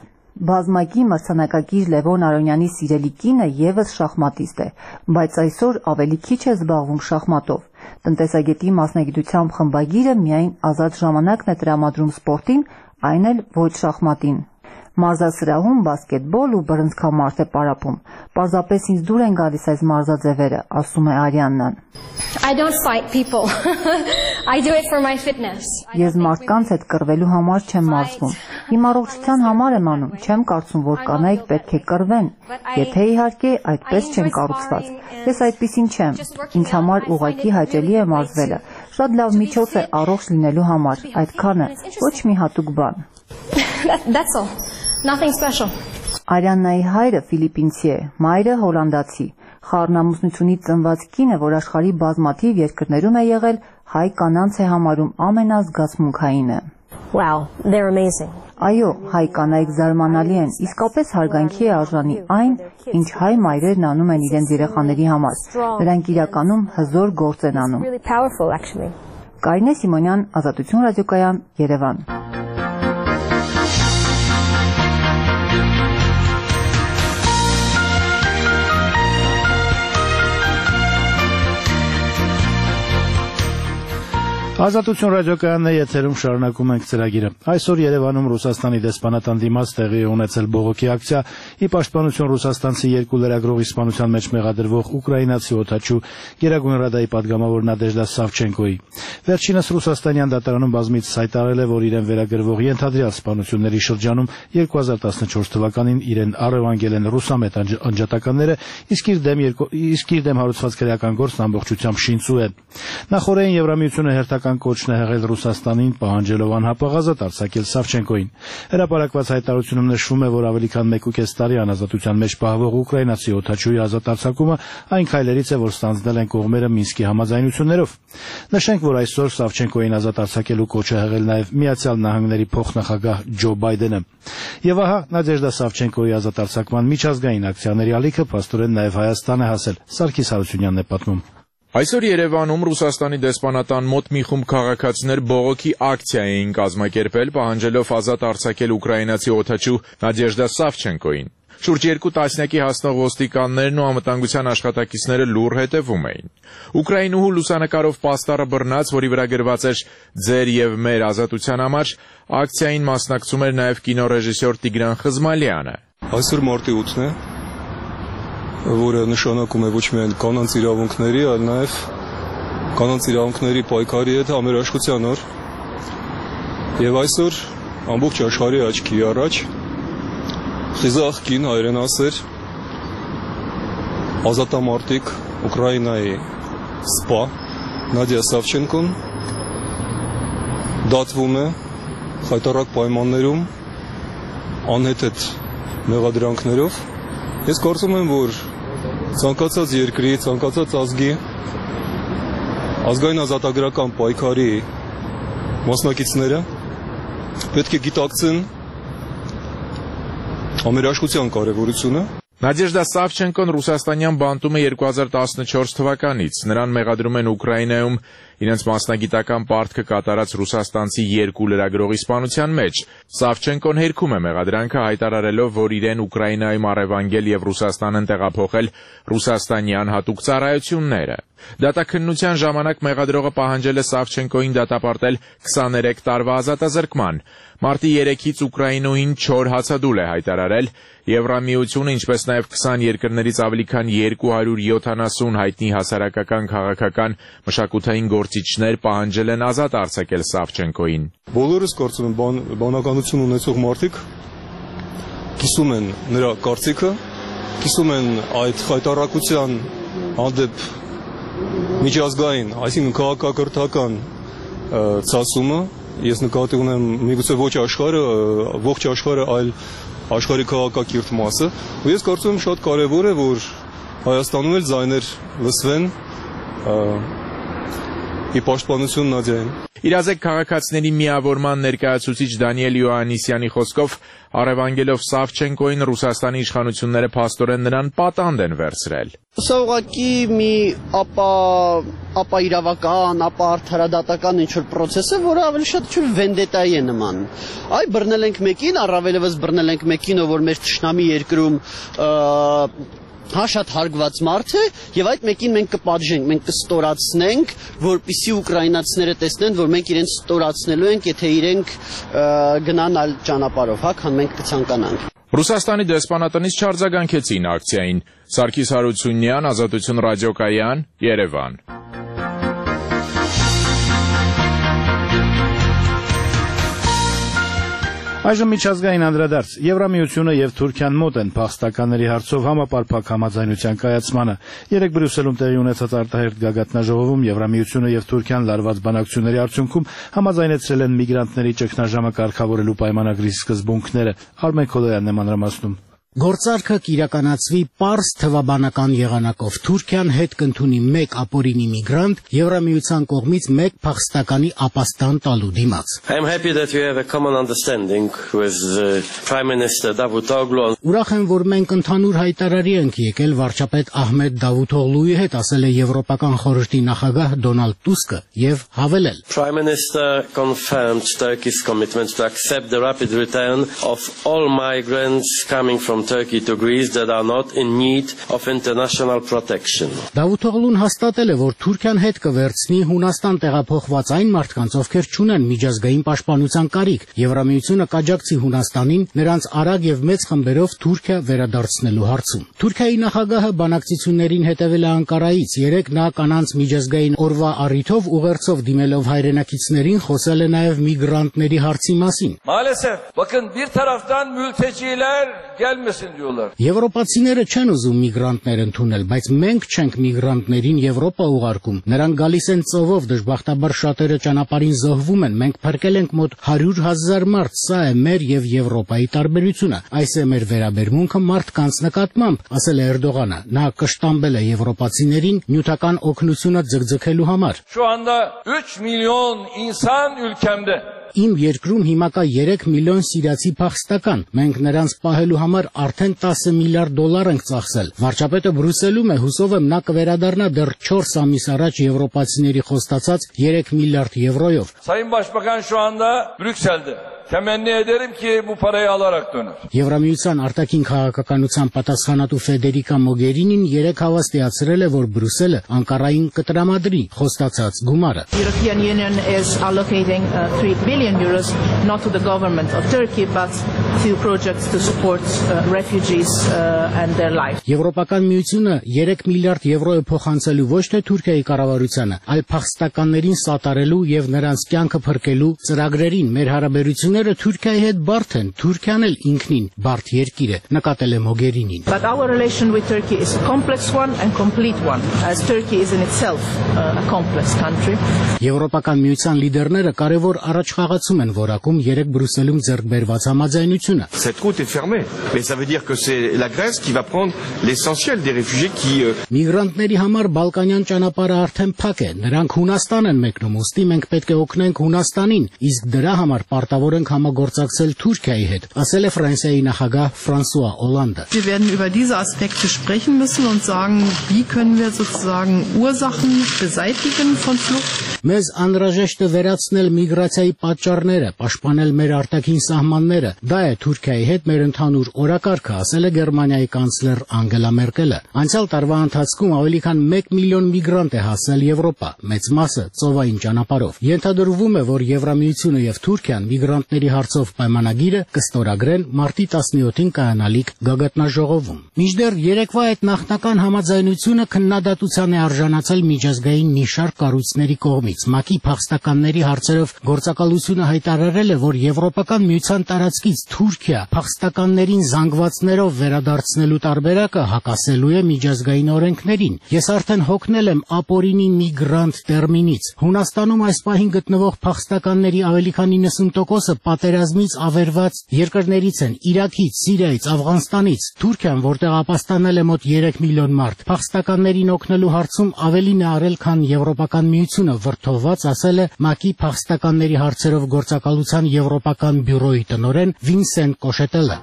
Բազմակի մրցանակակիր Լևոն Արոնյանի սիրելի կինը եւս շախմատիստ է, բայց այսօր ավելի քիչ է զբաղվում շախմատով։ Տնտեսագետի մասնագիտությամբ խմբագիրը միայն ազատ ժամանակն է տրամադրում սպորտին, այն էլ ոչ շախմատին։
Մարզասրահում բասկետբոլ ու բռնցքամարտ է պարապում։ Պարզապես ինձ դուր են գալիս այս մարզաձևերը, ասում է Արյաննան։
I don't fight people. I do it for my fitness.
Ես մարդկանց հետ կռվելու համար չեմ մարզվում։ Իմ առողջության համար եմ անում, չեմ կարծում, որ կանայք պետք է կռվեն, եթե իհարկե այդպես չեն կառուցված։ Ես այդպիսին չեմ։ Ինձ համար ուղղակի հաճելի է մարզվելը։ Շատ լավ միջոց է առողջ լինելու համար, այդքանը, ոչ մի հատուկ բան։
That's all. Nothing special.
Արյաննայի հայրը ֆիլիպինցի է, մայրը հոլանդացի։ Խառնամուսնությունից ծնված կինը, որ աշխարհի բազմաթիվ երկրներում է եղել, հայ կանանց է համարում ամենազգացմունքայինը։
Wow, they're amazing.
Այո, հայ կանայք զարմանալի են, իսկապես հարգանքի է արժանի այն, ինչ հայ մայրերն անում են իրենց երեխաների համար։ Նրանք իրականում հզոր գործ են անում։
Really powerful, actually.
Կարինե Սիմոնյան, Ազատություն ռադիոկայան, Երևան։
Ազատություն ռադիոկայանն է, եթերում շարունակում ենք ծրագիրը։ Այսօր Երևանում Ռուսաստանի դեսպանատան դիմաց տեղի է ունեցել բողոքի ակցիա՝ ի պաշտպանություն ռուսաստանցի երկու լրագրողի սպանության մեջ մեղադրվող ուկրաինացի օդաչու Գերագույն ռադայի պատգամավոր Նադեժդա Սավչենկոյի։ Վերջինս ռուսաստանյան դատարանում բազմիցս հայտարարել է, որ իրեն վերագրվող ենթադրյալ սպանությունների շրջանում երկու հազար տասնչորս թվականին իրեն առևանգել են ռուսամետ անջատականները, իսկ իր դեմ իսկ իր դեմ հարուցված քրեական գործն ամբողջությամբ շինծու է։ Նախորդին Եվրամիությունը հերթական կոչն է հղել Ռուսաստանին, պահանջելով անհապաղ ազատ արձակել Սավչենկոյին։ Հրապարակված հայտարարությունում նշվում է, որ ավելի քան մեկ ու կես տարի անազատության մեջ պահվող ուկրաինացի օդաչուի ազատ արձակումը այն քայլերից է, որ ստանձնել են կողմերը Մինսկի համաձայնություններով։ Նշենք, որ այսօր Սավչենկոյին ազատ արձակելու կոչ է հղել նաև Միացյալ Նահանգների փոխնախագահ Ջո Բայդենը։ Եվ ահա Նադեժդա Սավչենկոյի ազատ արձակման միջազգային ակցիաների ալիքը փաստորեն նաև Հայաստան է հասել։ Սարգիս Հարությունյանն է պատմում։
Այսօր Երևանում Ռուսաստանի դեսպանատան մոտ մի խումբ քաղաքացիներ բողոքի ակցիա էին կազմակերպել, պահանջելով ազատ արձակել ուկրաինացի օդաչու Նադեժդա Սավչենկոյին։ Շուրջ երկու տասնյակի հասնող ոստիկաններն ու անվտանգության աշխատակիցները լուռ հետևում էին։ Ուկրաինուհու լուսանկարով պաստառը բռնած, որի վրա գրված էր «Ձեր եւ մեր ազատության համար», ակցիային մասնակցում էր նաև կինոռեժիսոր Տիգրան Խզմալյանը։
Այսօր մարտի ութն է, որը նշանակում է ոչ միայն կանանց իրավունքների, այլ նաև կանանց իրավունքների պայքարի հետ համերաշխության օր։ Եվ այսօր ամբողջ աշխարհի աչքի առաջ խիզախ կին հայրենասեր ազատամարտիկ Ուկրաինայի սպա Նադիա Սավչենկոն դատվում է խայտառակ պայմաններում անհեթեթ մեղադրանքներով։ Ես կարծում եմ, որ ցանկացած երկրի, ցանկացած ազգի ազգային ազատագրական պայքարի մասնակիցները պետք է գիտակցեն համերաշխության կարևորությունը։
Նադեժդա Սավչենկոն ռուսաստանյան բանտում է երկու հազար տասնչորս թվականից։ Նրան մեղադրում են Ուկրաինայում իրենց մասնագիտական պարտքը կատարած ռուսաստանցի երկու լրագրողի սպանության մեջ։ Սավչենկոն հերքում է մեղադրանքը, հայտարարելով, որ իրեն Ուկրաինայում առևանգել եւ Ռուսաստանն տեղափոխել ռուսաստանյան հատուկ ծառայությունները։ Դատաքննության ժամանակ մեղադրողը պահանջել է Սավչենկոյին դատապարտել քսաներեք տարվա ազատազրկման։ Մարտի երեքից Ուկրաինոյին չոր հացադուլ է հայտարարել։ Եվրամիությունը, ինչպես նաև քսան երկրներից ավելի քան երկու հարյուր յոթանասուն հայտնի հասարակական, քաղաքական, մշակութային գործիչներ պահանջել են ազատ արձակել Սավչենկոյին։
Բոլորս կարծում եմ բանականություն ունեցող մարդիկ կիսում են նրա կարծիքը, կիսում են այդ խայտառակության հանդեպ միջազգային, այսինքն քաղաքակրթական ցասումը։ Ես նկատի ունեմ միգուցե ոչ աշխարհը, ողջ աշխարհը, այլ աշխարհի քաղաքակիրթ մասը։ Ու ես կարծում եմ շատ կարևոր է, որ Հայաստանում էլ ձայներ լսվեն ի պաշտպանություն Նադիային։
Իրազեկ քաղաքացիների միավորման ներկայացուցիչ Դանիել Յոհաննիսյանի խոսքով առևանգելով Սավչենկոյին Ռուսաստանի իշխանությունները փաստորեն նրան պատանդ են վերցրել։
Սա ուղղակի մի ապա ապա իրավական, ապա արդարադատական ինչ-որ պրոցես է, որը ավելի շատ ինչ-որ վենդետայի է նման։ Այ բռնել ենք մեկին, առավելևս բռնել ենք մեկին, ով որ մեր թշնամի երկրում հա շատ հարգված մարդ է եւ այդ մեկին մենք կպատժենք, մենք կստորացնենք, որպեսզի ուկրաինացիները տեսնեն, որ մենք իրենց ստորացնելու ենք, եթե իրենք գնան այլ ճանապարհով, հա, քան մենք կցանկանանք։
Ռուսաստանի դեսպանատնից չարձագանքեցին ակցիային։ Սարգիս Հարությունյան, Ազատություն ռադիոկայան, Երևան։
Այժմ միջազգային անդրադարձ։ Եվրամիությունը եւ Թուրքիան մոտ են փախստականների հարցով համապարփակ համաձայնության կայացմանը։ Երեկ Բրյուսելում տեղի ունեցած արտահերթ գագաթնաժողովում Եվրամիությունը եւ Թուրքիան լարված բանակցությունների արդյունքում համաձայնեցրել են միգրանտների ճգնաժամը կարգավորելու պայմանագրի սկզբունքները։ Արմեն Քոլոյանն է մանրամասնում։
Գործարքը կիրականացվի պարզ թվաբանական եղանակով։ Թուրքիան հետ կընդունի մեկ ապօրինի միգրանտ, Եվրամիության կողմից մեկ փախստականի ապաստան տալու դիմաց։ Ուրախ եմ, որ մենք ընդհանուր հայտարարի ենք եկել վարչապետ Ահմեդ Դավութօղլուի հետ, ասել է Եվրոպական խորհրդի նախագահ Դոնալդ Տուսկը եւ հավելել.
Prime Minister confirmed Turkey's commitment to accept the rapid return of all migrants coming from Turkey to Greece that are not in need of international protection.
Դավութօղլուն հաստատել է, որ Թուրքիան հետ կվերցնի Հունաստան տեղափոխված այն մարդկանց, ովքեր չունեն միջազգային պաշտպանության կարիք։ Եվրամիությունը կաջակցի Հունաստանին նրանց արագ եւ մեծ խմբերով Թուրքիա վերադարձնելու հարցում։ Թուրքիայի նախագահը բանակցություններին հետևել է Անկարայից։ Երեկ նա կանանց միջազգային օրվա առիթով ուղերձով դիմելով հայրենակիցներին խոսել է նաեւ միգրանտների հարցի մասին։
Maalesef bakın bir taraftan mülteciler gelmesin.
Եվրոպացիները չեն ուզում միգրանտներ ընդունել, բայց մենք չենք միգրանտներին Եվրոպա ուղարկում։ Նրանք գալիս են ծովով, դժբախտաբար շատերը ճանապարհին զոհվում են։ Մենք փրկել ենք մոտ հարյուր հազար մարդ, սա է մեր եւ Եվրոպայի տարբերությունը։ Այս է մեր վերաբերմունքը մարդկանց նկատմամբ, ասել է Էրդողանը։ Նա կշտամբել է եվրոպացիներին նյութական օգնությունը ձգձգելու համար։
Şu anda üç milyon insan ülkemde.
Իմ երկրում հիմա կա երեք միլիոն սիրիացի փախստական։ Մենք նրանց պահելու համար արդեն տասը միլիարդ դոլար ենք ծախսել։ Վարչապետը Բրյուսելում է, հուսով եմ նա կվերադառնա դեռ չորս ամիս առաջ եվրոպացիների խոստացած երեք միլիարդ եվրոյով։
Sayın Başbakan şu anda Brüksel'de. Temenni ederim ki bu parayı alarak döner.
Եվրամիության արտաքին քաղաքականության պատասխանատու Ֆեդերիկա Մոգերինին երեք հավաստիացրել է, որ Բրյուսելը Անկարային կտրամադրի խոստացած գումարը։
European Union is allocating uh, three billion euros not to the government of Turkey but to projects to support uh, refugees uh, and their life.
Եվրոպական միությունը երեք միլիարդ եվրո է փոխանցելու ոչ թե Թուրքիայի կառավարությանը, այլ փախստականներին սատարելու եւ նրանց կյանքը փրկելու ծրագրերին։ Մեր հարաբերությունները Թուրքիայի հետ բարդ են, Թուրքիան էլ ինքնին բարդ երկիր է, նկատել է Մոգերինին։
But our relation with Turkey is a complex one and complete one, as Turkey is in itself uh, a complex country.
Եվրոպական միության լիդերները կարևոր առաջխաղացում են որակում երեք Բրյուսելում ձեռք բերված համաձայնությունը։
Cette route est fermée, mais ça veut dire que c'est la Grèce qui va prendre l'essentiel des réfugiés qui
Միգրանտների համար բալկանյան ճանապարհը արդեն փակ է, նրանք Հունաստան են մեկնում, ուստի մենք պետք է օգնենք Հունաստանին, իսկ դրա համար պարտավոր ենք համագործակցել Թուրքիայի հետ, ասել է Ֆրանսիայի նախագահ Ֆրանսուଆ Օլանդը։
Wir werden über diese Aspekte sprechen müssen und sagen, wie können wir sozusagen Ursachen beseitigen von Flucht.
Մեզ անհրաժեշտ է վերացնել միգրացիայի պատճառները, պաշտպանել մեր արտաքին սահմանները։ Դա է Թուրքիայի հետ մեր ընդհանուր օրակարգը, ասել է Գերմանիայի կանցլեր Անգելա Մերկելը։ Անցյալ տարվա ընթացքում ավելի քան մեկ միլիոն միգրանտ է հասել Եվրոպա, մեծ մասը ծովային ճանապարհով։ Ենթադրվում է, որ Եվրամիությունը եւ Թուրքիան միգրանտների հարցով պայմանագիրը կստորագրեն մարտի տասնյոթին կայանալիք գագաթնաժողովում։ Մինչդեռ երեկվա այդ նախնական համաձայնությունը քննադատության է արժանացել միջազգային մի շարք կառույցների կողմից։ ՄԱԿ-ի փախստականների հարցերով գործակալությունը հայտարարել է, որ Եվրոպական միության տարածքից Թուրքիա փախստականներին զանգվածներով վերադարձնելու տարբերակը հակասելու է միջազգային օրենքներին։ Ես արդեն հոգնել եմ ապօրինի միգրանտ տերմինից։ Հունաստանում այս պահին գտնվող փախստականների ավելի քան նինսուն տոկոսը պատերազմից ավերված երկրներից են՝ Իրաքից, Սիրիայից, Աֆղանստանից։ Թուրքիան, որտեղ ապաստանել է մոտ երեք միլիոն մարդ, փախստականներին օգնելու հարցում ավելին է արել, քան Եվրոպական միությունը, վրդովված, ասել է ՄԱԿ-ի փախստականների հարցերով գործակալության եվրոպական բյուրոյի տնօրեն Վինսենտ Կոշետելը։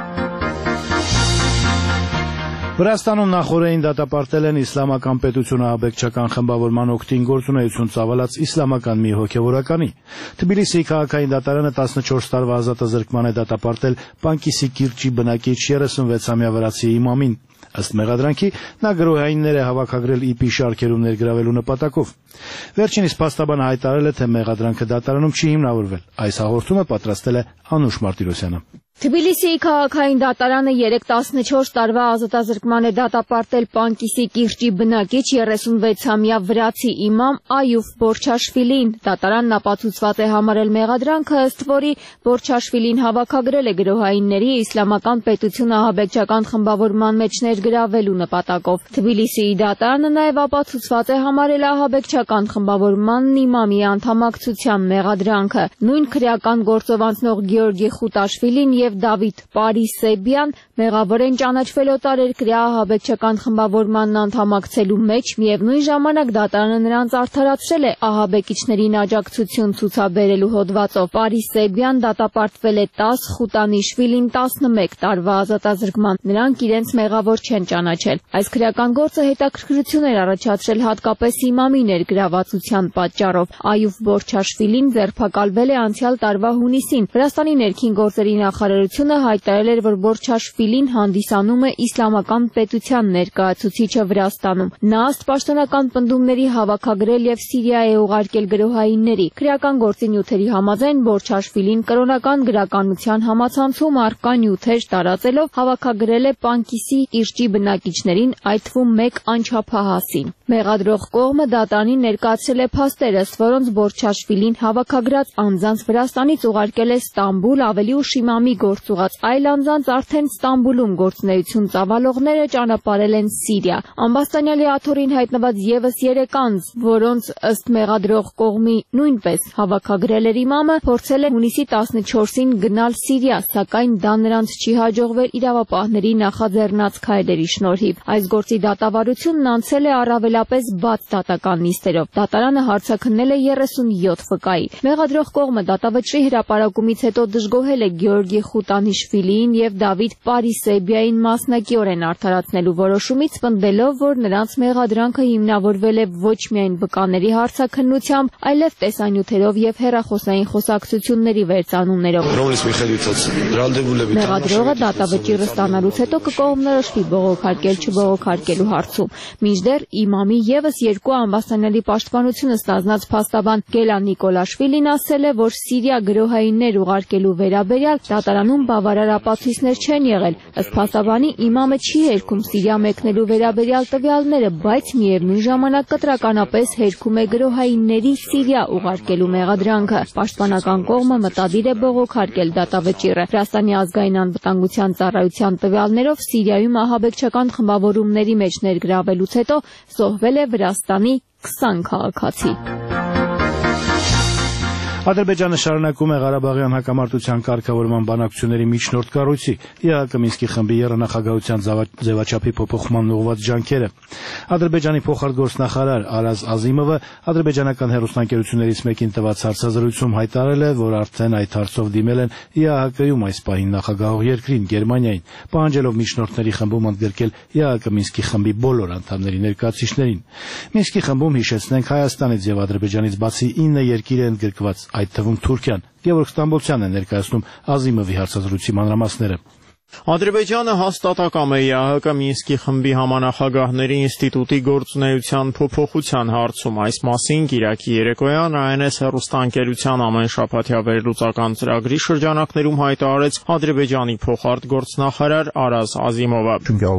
Վրաստանում նախորդին դատապարտել են իսլամական պետությունը ահաբեկչական խմբավորման օգտին գործունեություն ծավալած իսլամական մի հոգևորականի։ Թբիլիսիի քաղաքային դատարանը տասնչորս տարվա ազատազրկման է դատապարտել Պանկիսի կիրճի բնակիչ երեսունվեցամյա վրացի իմամին։ Ըստ մեղադրանքի նա գրոհայիններ է հավաքագրել ի պի շարքերում ներգրավելու նպատակով։ Վերջինիս փաստաբանը հայտարարել է, թե մեղադրանքը դատարանում չի հիմնավորվել։ Այս հաղորդումը պատրաստել է Անուշ Մարտիրոսյանը։
Թբիլիսիի քաղաքային դատարանը երեկ տասնչորս տարվա ազատազրկման է դատապարտել Պանկիսի կիրճի բնակիչ երեսունվեցամյա վրացի իմամ Այուֆ Բորչաշվիլին։ Դատարանն ապացուցված է համարել մեղադրանքը, ըստ որի Բորչաշվիլին հավաքագրել է գրոհայինների իսլամական պետություն ահաբեկչական խմբավորման մեջ ներգրավելու նպատակով։ Թբիլիսիի դատարանը նաև ապացուցված է համարել ահաբեկչական խմբավորման իմամի անդամակցության մեղադրանքը։ Նույն քրեական գործով անցնող Գեորգի Խուտաշվիլին և Դավիթ Պարիսեբյան մեղավոր են ճանաչվել օտարերկրյա ահաբեկչական խմբավորմանն անդամակցելու մեջ, միևնույն ժամանակ դատարանը նրանց արդարացրել է ահաբեկիչներին աջակցություն ցուցաբերելու հոդվածով։ Պարիսեբյան դատապարտվել է տաս, Խուտանիշվիլին տասնմեկ տարվա ազատազրկման։ Նրանք իրենց մեղավոր չեն ճանաչել։ Այս քրեական գործը հետաքրքրություն էր առաջացրել հատկապես իմամի ներգրավվածության պատճառով։ Այուֆ Բորչաշվիլին ձերբակալվել է անցյալ տարվա հունիսին։ Վրաստանի ներքին գործերի նախարարությունը հայտարարել էր, որ Բորչաշվիլին հանդիսանում է իսլամական պետության ներկայացուցիչը Վրաստանում։ Նա ըստ պաշտոնական պնդումների հավաքագրել և Սիրիա է ուղարկել գրոհայինների։ Քրեական գործի նյութերի համաձայն Բորչաշվիլին կրոնական գրականության համացանցում առկա նյութեր տարածելով հավաքագրել է Պանկիսի կիրճի բնակիչներին, այդ թվում մեկ անչափահասին։ Մեղադրող կողմը դատարանին ներկայացրել է փաստեր, ըստ որոնց Բորչաշվիլին հավաքագրած անձանց Վրաստանից ուղարկել է Ստամբուլ, ավելի ուշ իմամի գործուղած այլ անձանց արդեն Ստամբուլում գործունեություն ծավալողները ճանապարհել են Սիրիա։ Ամբաստանյալի աթոռին հայտնված ևս երեք անձ, որոնց ըստ մեղադրող կողմի նույնպես հավաքագրել էր իմամը, փորձել է հունիսի տասնչորսին գնալ Սիրիա, սակայն դա նրանց չի հաջողվել իրավապահների նախաձեռնած քայլերի շնորհիվ։ Այս գործի դատավարությունն անցել է առավելապես բաց դատական նիստերով։ Դատարանը հարցաքննել է երեսունյոթ վկայի։ Մեղադրող կողմը դատավճռի հրապարակումից հետո դժգոհել է Գեորգի Խուտանիշվիլիին և Դավիթ Պարիսեբյային մասնակիորեն արդարացնելու որոշումից, պնդելով, որ նրանց մեղադրանքը հիմնավորվել է ոչ միայն վկաների հարցաքննությամբ, այլև տեսանյութերով և հեռախոսային խոսակցությունների վերծանումներով։ Մեղադրողը դատավճիռը ստանալուց հետո կկողմնորոշվի բողոքարկել չբողոքարկելու հարցում։ Մինչդեռ իմամի ևս երկու ամբաստանյալի պաշտպանությունը ստանձնած փաստաբան Գելա Նիկոլաշվիլին ասել է, որ Սիրիա գրոհայիններ ուղարկելու վերաբերյալ դատարանում բավարար ապացույցներ չեն եղել։ Ըստ փաստաբանի իմամը չի հերքում Սիրիա մեկնելու վերաբերյալ տվյալները, բայց միևնույն ժամանակ կտրականապես հերքում է գրոհայինների Սիրիա ուղարկելու մեղադրանքը։ Պաշտպանական կողմը մտադիր է բողոքարկել դատավճիռը։ Վրաստանի ազգային անվտանգության ծառայության տվյալներով Սիրիայում ահաբեկչական խմբավորումների մեջ ներգրավելուց հետո զոհվել է Վրաստանի քսան քաղաքացի։
Ադրբեջանը շարունակում է Ղարաբաղյան հակամարտության կարգավորման բանակցությունների միջնորդ կառույցի ԵԱՀԿ Մինսկի խմբի եռանախագահության ձևաչափի փոփոխման ուղղված ջանքերը։ Ադրբեջանի փոխարտգործնախարար Արազ Ազիմովը ադրբեջանական հեռուստաընկերություններից մեկին տված հարցազրույցում հայտարարել է, որ արդեն այդ հարցով դիմել են ԵԱՀԿ-ում այս պահին նախագահող երկրին Գերմանիային, պահանջելով միջնորդների խմբում ընդգրկել ԵԱՀԿ Մինսկի խմբի բոլոր անդամների ներկայացուցիչներին։ Մինսկի խմբում, հիշեցնենք, Հայաստանից եւ Ադրբեջանից բացի ինը երկիր է ընդգրկված, այդ թվում Թուրքիան։ Գևորգ Ստամբոլցյանն է ներկայացնում Ազիմովի հարցազրույցի մանրամասները։
Ադրբեջանը հաստատակամ է ԵԱՀԿ Մինսկի խմբի համանախագահների ինստիտուտի գործունեության փոփոխության հարցում։ Այս մասին Կիրակի երեկոյան ԱՆՍ հեռուստաընկերության ամենշաբաթյա վերլուծական ծրագրի շրջանակներում հայտարարեց Ադրբեջանի փոխարտգործնախարար Արազ Ազիմովը։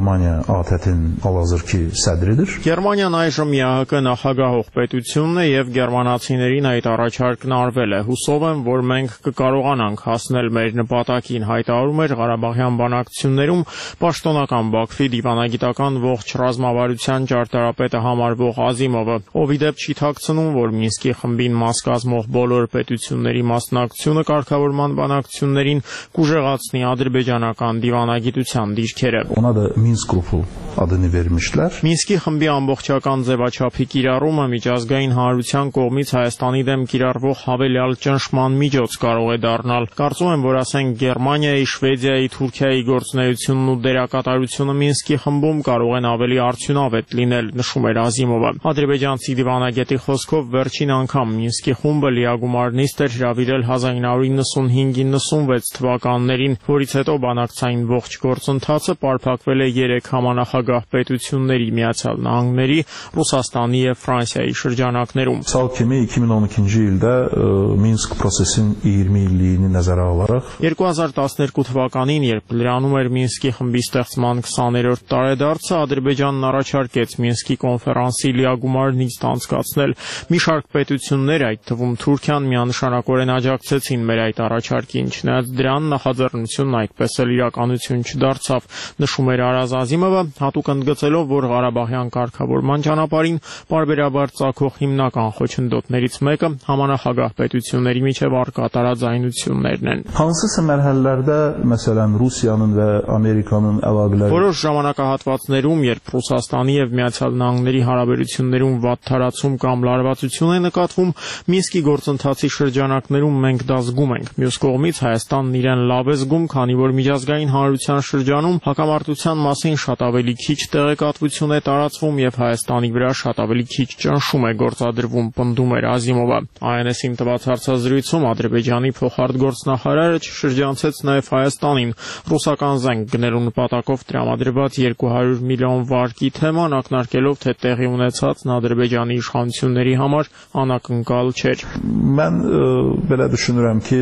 Գերմանիան այժմ ԵԱՀԿ նախագահող պետությունն է եւ գերմանացիներին այդ առաջարկն արվել է։ Հուսով եմ, որ մենք կկարողանանք հասնել մեր նպատակին, հայտարարում էր Ղարաբաղյան բանակցություններում պաշտոնական Բաքվի դիվանագիտական ողջ ռազմավարության ճարտարապետը համարվող Ազիմովը, ով ի դեպ չի թաքցնում, որ Մինսկի խմբին մաս կազմող բոլոր պետությունների մասնակցությունը կարգավորման բանակցություններին կուժեղացնի ադրբեջանական դիվանագիտության դիրքերը։ Մինսկի խմբի ամբողջական ձևաչափի կիրառումը միջազգային հանրության կողմից Հայաստանի դեմ կիրառվող հավելյալ ճնշման միջոց կարող է դառնալ։ Կարծում եմ, որ ասենք Գերմանիայի, Շվեդիայի, Թուրքիայի Ռուսիայի գործունեությունն ու դերակատարությունը Մինսկի խմբում կարող են ավելի արդյունավետ լինել, նշում էր Ազիմովը։ Ադրբեջանցի դիվանագետի խոսքով վերջին անգամ Մինսկի խումբը լիագումար նիստ էր հրավիրել հազար ինը հարյուր նվսունհինգ նվսունվեց թվականներին, որից հետո բանակցային ողջ գործընթացը պարփակվել է երեք համանախագահ պետությունների Միացյալ Նահանգների, Ռուսաստանի եւ Ֆրանսիայի շրջանակներում։
Salkimi iki bin on ikinci ildə Minsk prosesinin iyirmi illiyini nəzərə alaraq
երկու հազար տասներկու թվականին, երբ լրանում էր Մինսկի խմբի ստեղծման քսաներորդ տարեդարձը, Ադրբեջանն առաջարկեց Մինսկի կոնֆերանսի լիագումար նիստ անցկացնել։ Մի շարք պետություններ, այդ թվում Թուրքիան, միանշանակորեն աջակցեցին մեր այդ առաջարկին, չնայած դրան նախաձեռնությունն այդպես էլ իրականություն չդարձավ, նշում էր Արազ Ազիմովը, հատուկ ընդգծելով, որ Ղարաբաղյան կարգավորման ճանապարհին պարբերաբար ծագող հիմնական խոչընդոտներից մեկը համանախագահ պետությունների միջև առկա տարաձայնություններն են։
Hansısa mərhələlərdə, məsələn, Rusiyanın və Amerikanın əlaqələri
Որոշ ժամանակահատվածներում, երբ Ռուսաստանի եւ Միացյալ Նահանգների հարաբերություններում վատ թարացում կամ լարվածություն է նկատվում, Մինսկի գործընթացի շրջանակներում մենք դա զգում ենք։ Մյուս կողմից Հայաստանն իրեն լավ է զգում, քանի որ միջազգային հանրության շրջանում հակամարտության մասին շատ ավելի քիչ տեղեկատվություն է տարածվում եւ Հայաստանի վրա շատ ավելի քիչ ճնշում է գործադրվում, պնդում էր Ազիմովը։ Այ Էն Էս-ին տված հարցազրույցում Ադրբեջանի փոխարտգործնախարարը շրջանցեց նաեւ Հայաստանին ռուսական զենք գնելու նպատակով տրամադրված երկու հարյուր միլիոն վարկի թեման, ակնարկելով, թե տեղի ունեցածն Ադրբեջանի իշխանությունների համար անակնկալ չէր։
Mən belə düşünürəm ki,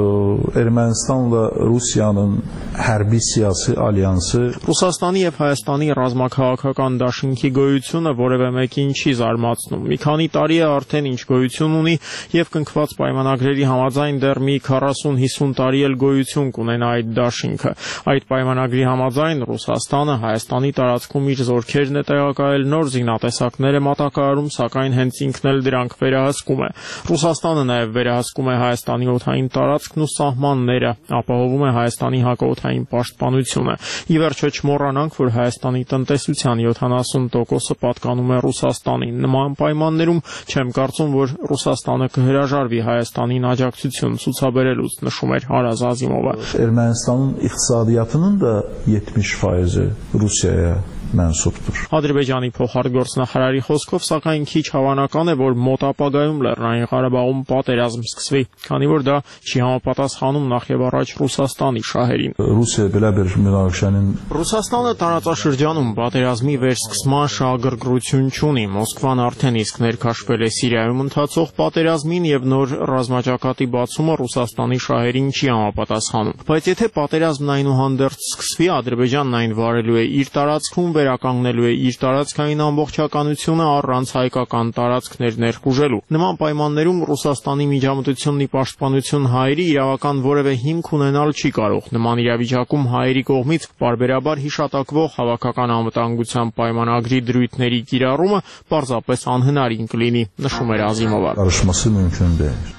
Ermənistanla Rusiyanın hərbi siyasi alyansı
Ռուսաստանի եւ Հայաստանի ռազմաքաղաքական դաշինքի գոյությունը որևէ մեկին չի զարմացնում։ Մի քանի տարի է արդեն ինչ գոյություն ունի եւ կնքված պայմանագրերի համաձայն դեռ մի քառասուն հիսուն տարի էլ գոյություն կունենա այդ դաշինքը։ Այդ պայմանագրի համաձայն Ռուսաստանը Հայաստանի տարածքում իր զորքերն է տեղակայել, նոր զինատեսակներ է մատակարարում, սակայն հենց ինքն էլ դրանք վերահսկում է։ Ռուսաստանը նաեւ վերահսկում է Հայաստանի օդային տարածքն ու սահմանները, ապահովում է Հայաստանի հակաօդային պաշտպանությունը։ Ի վերջո չմոռանանք, որ Հայաստանի տնտեսության յոթանասուն տոկոսը պատկանում է Ռուսաստանին։ Նման պայմաններում չեմ կարծում, որ Ռուսաստանը կհրաժարվի Հայաստանին աջակցություն ցուցաբերելուց, նշում էր Արազ Ազիմովը։
Ermənistanın iqtisadiyyatının da yetmiş faizi Rusiyaya mənsubdur։
Ադրբեջանի փոխարտգործնախարարի խոսքով, սակայն քիչ հավանական է, որ մոտ ապագայում Լեռնային Ղարաբաղում պատերազմ սկսվի, քանի որ դա չի համապատասխանում նախ եւ առաջ Ռուսաստանի շահերին։
Ռուսիա belə bir münaqişənin
Ռուսաստանը տարածաշրջանում պատերազմի վերսկսման շահագրգռություն չունի։ Մոսկվան արդեն իսկ ներքաշվել է Սիրիայում ընթացող պատերազմին եւ նոր ռազմաճակատի բացումը Ռուսաստանի շահերին չի համապատասխանում։ Բայց եթե պատերազմն այնուհանդերձ սկսվի, Ադրբեջանն այն վարելու է իր տարածքում, վերականգնելու է իր տարածքային ամբողջականությունը առանց հայկական տարածքներ ներխուժելու։ Նման պայմաններում Ռուսաստանի միջամտությունն ի պաշտպանություն հայերի իրավական որևէ հիմք ունենալ չի կարող։ Նման իրավիճակում հայերի կողմից պարբերաբար հիշատակվող հավաքական անվտանգության պայմանագրի դրույթների կիրառումը պարզապես անհնարին կլինի, նշում էր Ազիմովը։
Կարışması mümkün değil։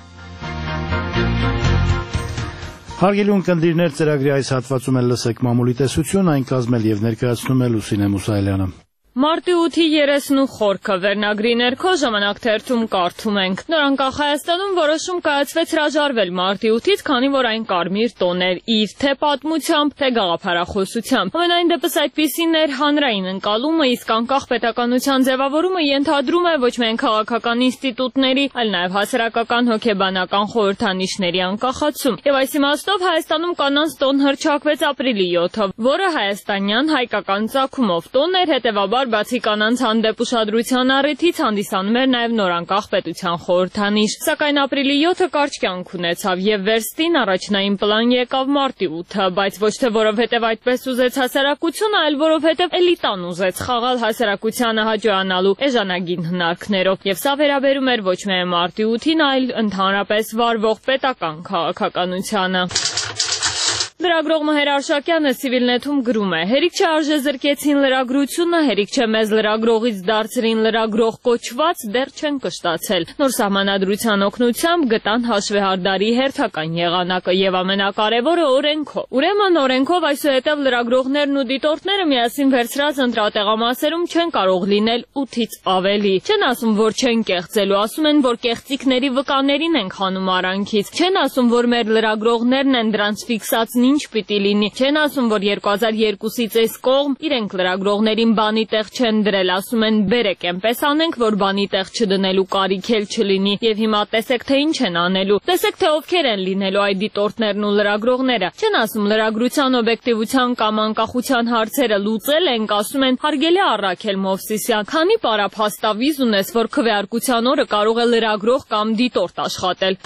Հարգելի ունկնդիրներ, ծրագրի այս հատվածում էլ լսեք մամուլի տեսություն, այն կազմել եւ ներկայացնում է Լուսինե Մուսայելյանը։
Մարտի ութի երեսնու խորքը վերնագրի ներքո ժամանակ թերթում կարդում ենք։ Նորանկախ Հայաստանում որոշում կայացվեց հրաժարվել մարտի ութից, քանի որ այն կարմիր տոն էր իր թե պատմությամբ, թե գաղափարախոսությամբ։ Ամենայն դեպս այդպիսին էր հանրային ընկալումը, իսկ անկախ պետականության ձևավորումը ենթադրում է ոչ միայն քաղաքական ինստիտուտների, այլ նաև հասարակական հոգեբանական խորհրդանիշների անկախացում։ Եվ այս իմաստով Հայաստանում կանանց տոն հռչակվեց ապրիլի յոթը, որը հայաստանյան հայկական ծագումով տոն էր, հետևաբար բացի կանանց հանդեպ ուշադրության առիթից հանդիսանում էր նաև նորանկախ պետության խորհրդանիշ։ Սակայն ապրիլի յոթը կարճ կյանք ունեցավ եւ վերստին առաջնային պլան եկավ մարտի ութը, բայց ոչ թե որովհետեւ այդպես ուզեց հասարակությունը, այլ որովհետեւ էլիտան ուզեց խաղալ հասարակությանը հաջողանալու էժանագին հնարքներով։ Եվ սա վերաբերում էր ոչ միայն մարտի ութին, այլ ընդհանրապես վարվող պետական քաղաքականությանը։ Լրագրող Մհեր Արշակյանը Civilnet-ում գրում է. «Հերիք չէ արժեզրկեցին լրագրությունը, հերիք չէ մեզ լրագրողից դարձրին լրագրող կոչված, դեռ չեն կշտացել։ Նոր սահմանադրության օգնությամբ գտան հաշվեհարդարի հերթական եղանակը եւ ամենակարևորը օրենքո։ Ուրեմն օրենքով այսուհետև լրագրողներն ու դիտորդները միասին վերցրած ընտրատեղամասերում չեն կարող լինել ութից ավելի։ Չեն ասում, որ չեն կեղծելու, ասում են, որ կեղծիքների վկաներին են խանում արանքից։ Չեն ասում, որ մեր լրագրողներն են դրանց ֆիքսած
ինչ պիտի լինի։ Չեն ասում, որ երկու հազար երկուսից այս կողմ իրենք լրագրողներին բանի տեղ չեն դրել, ասում են բերեք այնպես անենք, որ բանի տեղ չդնելու կարիք էլ չլինի։ Եվ հիմա տեսեք, թե ինչ են անելու։ Տեսեք, թե ովքեր են լինելու այդ դիտորդներն ու լրագրողները։ Չեն ասում լրագրության օբյեկտիվության կամ անկախության հարցերը լուծել ենք, ասում են հարգելի Առաքել Մովսիսյան, քանի պարափաստավիզ ունես, որ քվեարկության օրը կարող է լրագրող կամ դիտորդ աշխատել։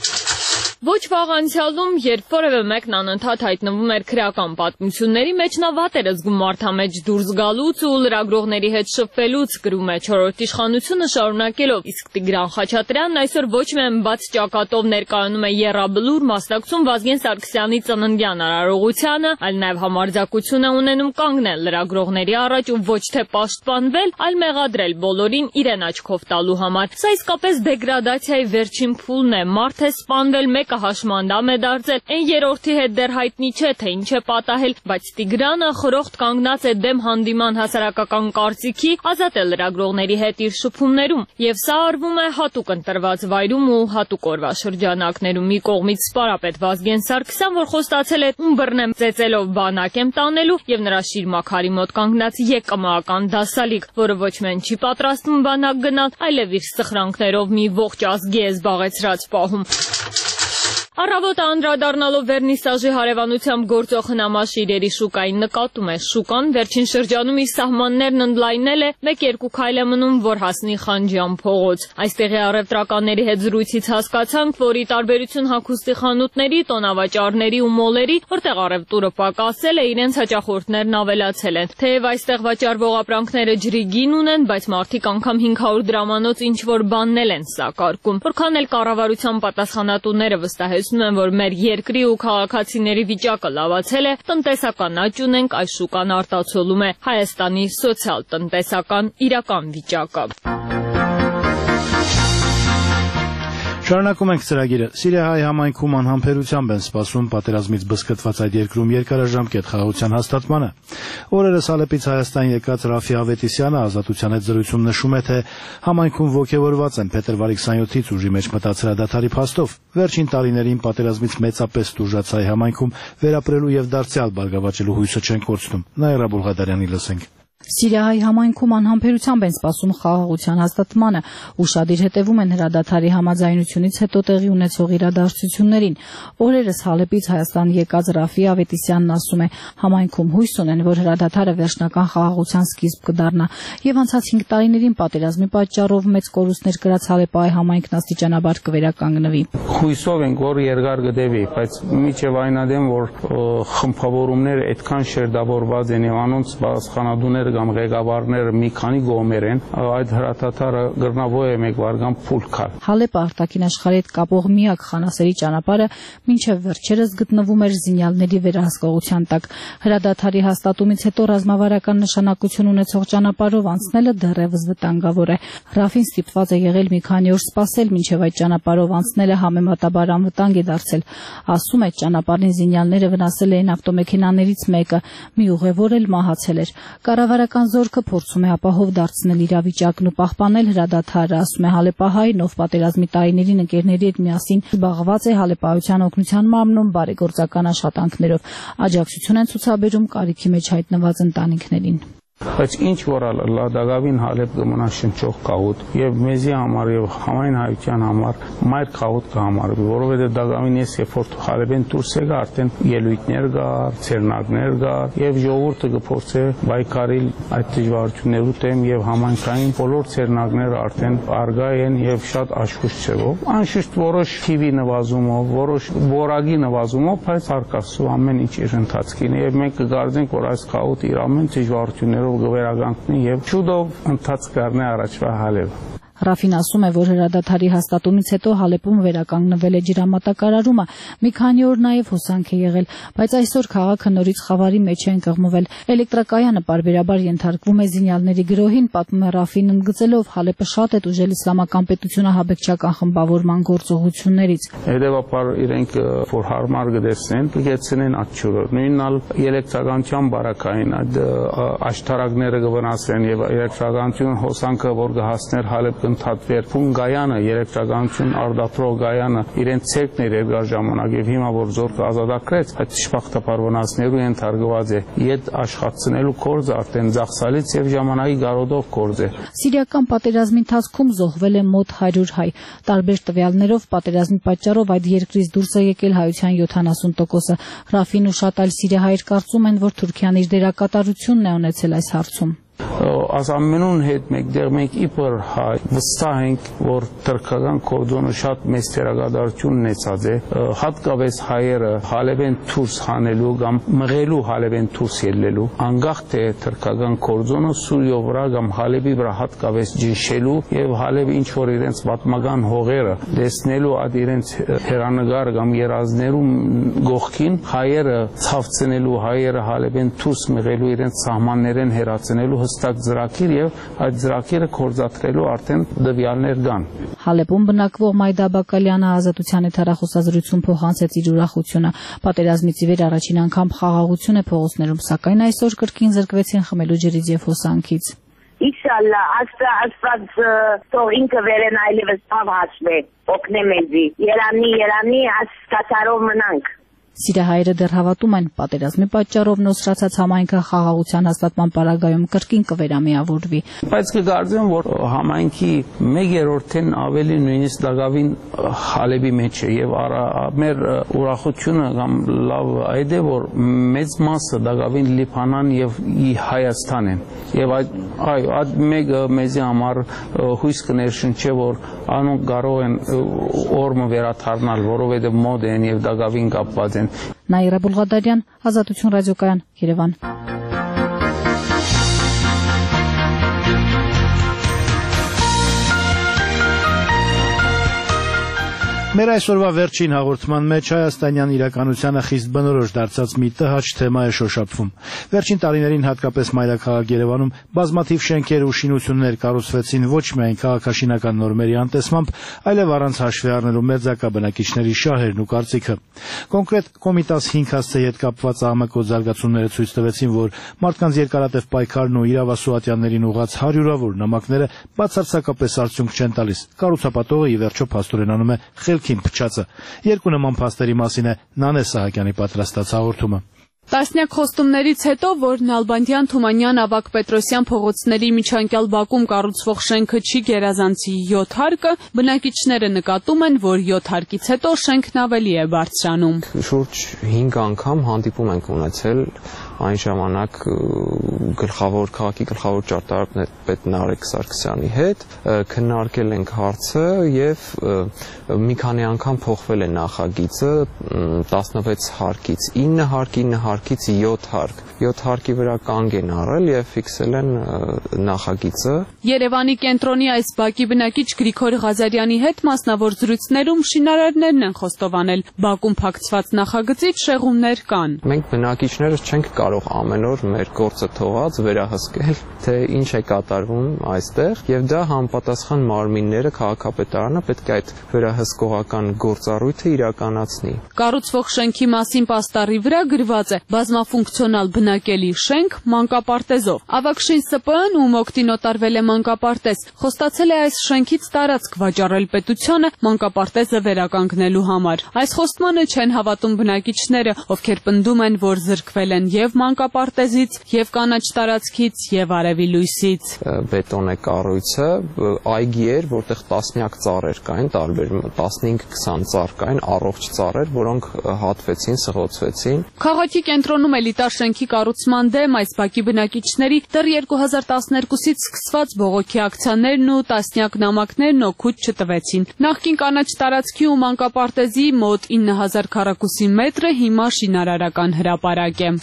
Ոչ վաղ անցյալում, երբ որևէ մեկն անընդհատ հայտնվում էր քրեական պատմությունների մեջ, նա վատ էր զգում մարդամեջ դուրս գալուց ու լրագրողների հետ շփվելուց, գրում է չորրորդ իշխանությունը շարունակելով, իսկ Տիգրան Խաչատրյանն այսօր ոչ միայն բաց ճակատով ներկայանում է եռաբլուր, մասնակցում Վազգեն Սարգսյանի ծննդյան արարողությանը, այլ նաև համարձակություն է ունենում կանգնել լրագրողների առաջ ու ոչ թե պաշտպանվել, այլ մեղադրել բոլորին իրեն աչքով տալու համար։ Սա իսկապես դեգրադացիայի վերջին փուլն է, մարդ է սպանվել, մեկ հաշմանդամ է դարձել, այն երրորդի հետ դեռ հայտնի չէ, թե ինչ է պատահել, բայց Տիգրանը խրոխտ կանգնած է դեմ հանդիման հասարակական կարծիքի, ազատ է լրագրողների հետ իր շփումներում, եւ սա արվում է հատուկ ընտրված վայրում ու հատուկ օրվա շրջանակներում։ Մի կողմից սպարապետ Վազգեն Սարգսյան, որ խոստացել է ում բռնեմ ծեծելով բանակ եմ տանելու, եւ նրա շիր մաքարի մոտ կանգնած ԵԿՄ-ական դասալիկ, որը ոչ միայն չի պատրաստվում բանակ գնալ, այլև իր սխրանքներով մի ողջ ազգի է զբաղեցրած պահում։ Առավոտը անդրադառնալով վերնիսաժի հարևանությամբ գործող հնամաշիրերի շուկային նկատում է, շուկան վերջին շրջանում իր սահմաններն ընդլայնել է, մեկ-երկու քայլ է մնում, որ հասնի Խանջյան փողոց։ Այստեղի առևտրականների հետ զրույցից հասկացանք, որ ի տարբերություն հագուստի խանութների, տոնավաճառների ու մոլերի, որտեղ առևտուրը պակասել է, իրենց հաճախորդներն ավելացել են։ Թեև այստեղ վաճառվող ապրանքները ջրի գին ունեն, բայց մարդիկ անգամ հինգ հարյուր դրամանոց ինչ-որ բաննել են սակարկում։ Որքան էլ կառավարության պատասխանատուները վստահեցնում են, որ մեր երկրի ու քաղաքացիների վիճակը լավացել է, տնտեսական աճ ունենք, այս շուկան արտացոլում է Հայաստանի սոցիալ-տնտեսական իրական վիճակը։
Շարունակում ենք ծրագիրը։ Սիրիայի համայնքում անհամբերությամբ են սպասում պատերազմից բզկտված այդ երկրում երկարաժամկետ խաղաղության հաստատմանը։ Օրերս Ալեպից Հայաստան եկած Ռաֆի Ավետիսյանը ազատության հետ զրույցում նշում է, թե համայնքում ոգևորված են փետրվարի քսանյոթից ուժի մեջ մտած հրադադարի փաստով։ Վերջին տարիներին պատերազմից մեծապես տուժած հայ համայնքում վերապրելու եւ դարձյալ բարգավաճելու հույսը չեն կորցնում։ Նաիրա Բուլղադարյանի լսենք։
Սիրիայի համայնքում անհամբերությամբ են սպասում խաղաղության հաստատմանը, ուշադիր հետևում են հրադադարի համաձայնությունից հետո տեղի ունեցող իրադարձություններին։ Օրերս Հալեպից Հայաստան եկած Ռաֆի Ավետիսյանն ասում է, համայնքում հույս ունեն, որ հրադադարը վերջնական խաղաղության սկիզբ կդառնա, եւ անցած հինգ տարիներին պատերազմի պատճառով մեծ կորուստներ կրած Հալեպայի համայնքն աստիճանաբար կվերականգնվի։
Հույսով ենք, որ երկար կդեվի, բայց միջև այնադեմ, որ խմբավորումները այդքան շերտավորված են եւ անոնց բարձրանալուները կամ ղեկավարները մի քանի գոմեր են, այդ հրադադարը գրնավո է մեկ վարգան փուլ քալ։
Հալեպը արտաքին աշխարհի հետ կապող միակ խանասերի ճանապարհը մինչև վերջերս գտնվում էր զինյալների վերահսկողության տակ։ Հրադադարի հաստատումից հետո ռազմավարական նշանակություն ունեցող ճանապարհով անցնելը դեռևս վտանգավոր է։ Ռաֆին ստիպված է եղել մի քանի օր սպասել, մինչև այդ ճանապարհով անցնելը համեմատաբար անվտանգ է դարձել։ Ասում է, ճանապարհին զինյալները վնասել էին ավտոմեքենաներից մեկը, մի ուղևոր էլ մահացել էր։ Կառավարական զորքը փորձում է ապահով դարձնել իրավիճակն ու պահպանել հրադադարը, ասում է հալեպահայն, ով պատերազմի տարիներին ընկերների հետ միասին զբաղված է հալեպայության օգնության մարմնում բարեգործական աշխատանքներով։ Աջակցություն են ցուցաբերում կարիքի մեջ հայտնված ընտանիքներին։
Բայց ինչ որ լադագավին Հալեպ կմնա շնչող կաղուտ եւ մեզի համար եւ համայն հայության համար մայր կաղուտ կհամարվի, որովհետեւ դագավին ես երբ որ Հալեպեն դուրս եկա, արդեն ելույթներ կար, ցերնակներ կար եւ ժողովուրդը կփորձե բայկարել այդ դժվարություններու դեմ եւ համայնքային բոլոր ցերնակները արդեն արգա են եւ շատ աշխուժ չեղով։ Անշուշտ որոշ թիվի նվազումով, որոշ որագի նվազումով, բայց արկասու ամեն ինչ իր ընթացքին է եւ մենք կգարձենք, որ այս կաղուտը իր ամեն դժվարություններով գվերագանքնի եւ շուտով ընթաց կառնի առաջվա Հալեպ։
Ռաֆին ասում է, որ հրադադարի հաստատումից հետո Հալեպում վերականգնվել է ջրամատակարարումը, մի քանի օր նաև հոսանք է եղել, բայց այսօր քաղաքը նորից խավարի մեջ է ընկղմվել։ Էլեկտրակայանը պարբերաբար ենթարկվում է զինյալների գրոհին, պատմում է Ռաֆին ընդգծելով, Հալեպը շատ է տուժել իսլամական պետությունը հաբեկչական խմբավորման գործողություններից։
Հետևաբար իրենք որ հարմար կդեսնեն, կգեցնեն աչյուրը։ Նույնալ էլեկտրականության բարակային այդ աշտարակները կվնասեն եւ էլեկտրականություն հոսանքը որ կհասներ Հալեպ կընդհատվեր Փունգայանը, երեքտականություն արդատրող Գայանը իրենց ցերկն էր երկար ժամանակ եւ հիմա որ զորքը ազատագրեց, այդ շփախտապար վնասներու ենթարկված է։ Իդ աշխատցնելու կորձը արդեն ծախսալից եւ ժամանակի գարոդով կորձ է։
Սիրիական պատերազմի ընթացքում զոհվել է մոտ հարյուր հայ։ Տարբեր տվյալներով պատերազմի պատճառով այդ երկրից դուրս է եկել հայության յոթանասուն տոկոսը։ Ռաֆին ու շատ այլ սիրիահայեր կարծում են, որ Թուրքիան իր դերակատարությունն է ունեցել այս հարցում։
Այս ամենուն հետ մեկտեղ մենք իբր հայ վստահ ենք, որ թուրքական կորձոնը շատ մեծ դերակատարություն ունեցած է, հատկապես հայերը հալեվեն դուրս հանելու կամ մղելու հալեվեն դուրս ելնելու, անկախ թե թուրքական կորձոնը Սուրիո վրա կամ Հալեբի վրա հատկապես ջնշելու եւ Հալեբի ինչ որ իրենց պատմական հողերը դեսնելու այդ իրենց հերանեկար կամ երազներու գողքին հայերը ցավցնելու, հայերը հալեվեն դուրս մղելու իրենց սահմաններեն հերացնելու հստակ ծրագիր եւ այդ ծրագիրը կորզատրելու արդեն դվյալներ կան։
Հալեբում բնակվող Մայդա Բակալյանը ազատության հետ հեռախոսազրույցում փոխանցեց իր ուրախությունը։ Պատերազմից ի վեր առաջին անգամ խաղաղություն է փողոցներում, սակայն այսօր կրկին զրկվեցին խմելու ջրից եւ հոսանքից։
Ինշալլա, աստված թող ինքը վերեն այլևս ցավ հաշվի, օգնե մեզի։ Երանի, երանի, աստծարով մնանք։
Սիրիահայերը դեռ հավատում են, պատերազմի պատճառով նոսրացած համայնքը խաղաղության հաստատման պարագայում կրկին կվերամիավորվի։
Բայց կգարձեմ, որ համայնքի մեկ երրորդին ավելի նույնիսկ դակավին Հալեբի մեջ է եւ մեր ուրախությունը կամ լավ այդ է, որ մեծ մասը դակավին Լիբանան եւ Հայաստան են։ Եվ այդ այո, այդ մեկը մեզի համար հույս կներշնչի, որ անոնք կարող են օրը վերաթարնալ, որովհետեւ մոդ են եւ դակավին կապված են։
Նաիրա Բուլղադարյան, Ազատություն ռադիոկայան, Երևան։
Մեր այսօրվա վերջին հաղորդման մեջ հայաստանյան իրականությանը խիստ բնորոշ դարձած մի տհաճ թեմա է շոշափվում։ Վերջին տարիներին հատկապես մայրաքաղաք Երևանում բազմաթիվ շենքեր ու շինություններ կառուցվեցին ոչ միայն քաղաքաշինական նորմերի անտեսմամբ, այլև առանց հաշվի առնելու մերձակա բնակիչների շահերն ու կարծիքը։ Կոնկրետ Կոմիտաս հինգ հասցեի հետ կապված ԱՄԿ զարգացումները ցույց տվեցին, որ մարդկանց երկարատև պայքարն ու իրավասուատյաններին ուղղած հարյուրավոր նամակները բացարձակապես արդյունք չեն տալիս։ Կառուցապատողը ի վերջո փաստորեն է խելքին փչացը։ Երկու նման փաստերի մասին է Նանե Սահակյանի պատրաստած հաղորդումը։
Տասնյակ խոստումներից հետո, որ Նալբանդյան, Թումանյան, Ավագ Պետրոսյան փողոցների միջանկյալ բակում կառուցվող շենքը չի գերազանցի յոթ հարկը, բնակիչները նկատում են, որ յոթ հարկից հետո շենքն ավելի է բարձրանում։
Շուրջ հինգ անգամ հանդիպում ենք ունեցել այն ժամանակ գլխավոր քաղաքի գլխավոր ճարտարապետ Նարեկ Սարգսյանի հետ, քննարկել ենք հարցը եւ մի քանի անգամ փոխվել է նախագիծը տասնվեց հարկից ինը հարկ, ինը հարկից յոթ հարկ, յոթ հարկի վրա կանգ են առել եւ ֆիքսել են նախագիծը։
Երևանի կենտրոնի այս բակի բնակիչ Գրիգոր Ղազարյանի հետ մասնավոր զրույցներում շինարարներն են խոստովանել, բակում փակցված նախագծից շեղումներ կան։
Մենք բնակիչներս չենք կարող ամեն օր մեր գործը թողած վերահսկել, թե ինչ է կատարվում այստեղ, եւ դա համապատասխան մարմինները, քաղաքապետարանը պետք է այդ վերահսկողական գործառույթը իրականացնի։
Կառուցվող շենքի մասին պաստառի վրա գրված է բազմաֆունկցիոնալ բնակելի շենք մանկապարտեզով։ Ավագշին ՍՊԸ-ն, ում օգտին օտարվել է մանկապարտեզ, խոստացել է այս շենքից տարածք վաճառել պետությանը մանկապարտեզը վերականգնելու համար։ Այս խոստմանը չեն հավատում բնակիչները, ովքեր պնդում են, որ զրկվել են եւ մանկապարտեզից, եւ կանաչ տարածքից, եւ արևի լույսից։
Բետոն է կառույցը, այգի էր, որտեղ տասնյակ ծառեր կային, տարբեր տասնհինգ քսան ծառ կային, առողջ ծառեր, որոնք հատվեցին, սղոցվեցին։
Քաղաքի կենտրոնում էլիտար շենքի կառուցման դեմ այս բակի բնակիչների դեռ երկու հազար տասներկուսից սկսված բողոքի ակցիաներն ու տասնյակ նամակներն օգուտ չտվեցին։ Նախկին կանաչ տարածքի ու մանկապարտեզի մոտ ինը հազար քառակուսի մետրը հիմա շինարարական հրապարակ է։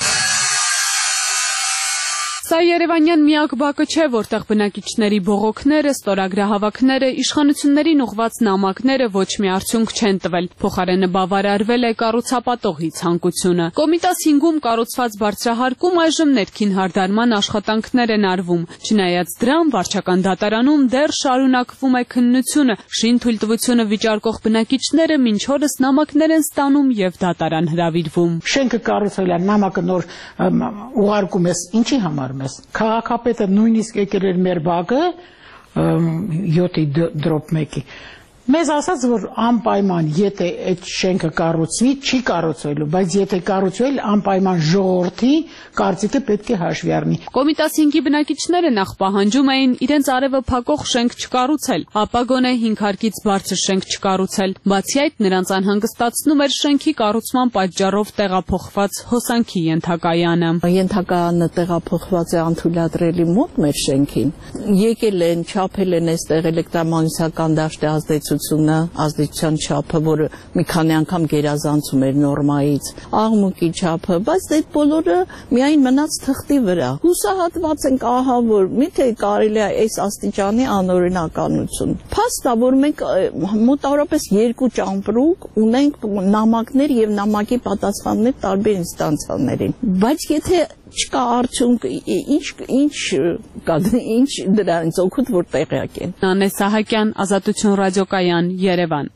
Սա Երևանյան միակ բակը չէ, որտեղ բնակիչների բողոքները, ստորագրահավաքները, իշխանություններին ուղված նամակները ոչ մի արդյունք չեն տվել։ Փոխարենը բավարարվել է կառուցապատողի ցանկությունը։ Կոմիտաս հինգում կառուցված բարձրահարկում այժմ ներքին հարդարման աշխատանքներ են արվում։ Չնայած դրան, վարչական դատարանում դեռ շարունակվում է քննությունը։ Շին թույլտվությունը վիճարկող բնակիչները մինչ օրս նամակներ են ստանում եւ դատարան հրավիրվում։
Շենքը կառուցվել է, նամակը նոր ուղարկում ես, ինչի համար մեզ։ Քաղաքապետը նույնիսկ եկել էր մեր բակը, յոթի դրոպ մեկի։ Մեզ ասաց, որ անպայման, եթե այդ շենքը կառուցվի, չի կառուցվելու, բայց եթե կառուցվել, անպայման ժողովրդի կարծիքը պետք է հաշվի առնի։
Կոմիտաս հինգի բնակիչները նախ պահանջում էին իրենց արևը փակող շենք չկառուցել, ապա գոնե հինգ հարկից բարձր շենք չկառուցել։ Բացի այդ, նրանց անհանգստացնում էր շենքի կառուցման պատճառով տեղափոխված հոսանքի ենթակայանը։
Ենթակայանը տեղափոխված է անթույլատրելի մոտ մեր շենքին։ Եկել են, չափել են այստեղ էլեկտրամագնիսական դաշտի ազդեցությունը, ազդեցության չափը, որը մի քանի անգամ գերազանցում էր նորմայից, աղմուկի չափը, բայց այդ բոլորը միայն մնաց թղթի վրա։ Հուսահատված ենք ահա որ միթե կարելի է այս աստիճանի անօրինականություն։ Փաստ է, որ մենք մոտավորապես երկու ճամպրուկ ունենք նամակներ եւ նամակի պատասխաններ տարբեր ինստանցիաներին։ Բայց եթե չկա արդյունք, ինչ ինչ կա, ինչ դրանից օգուտ որ տեղյակ են։
Նանե Սահակյան, Ազատություն ռադիոկայան, Երևան։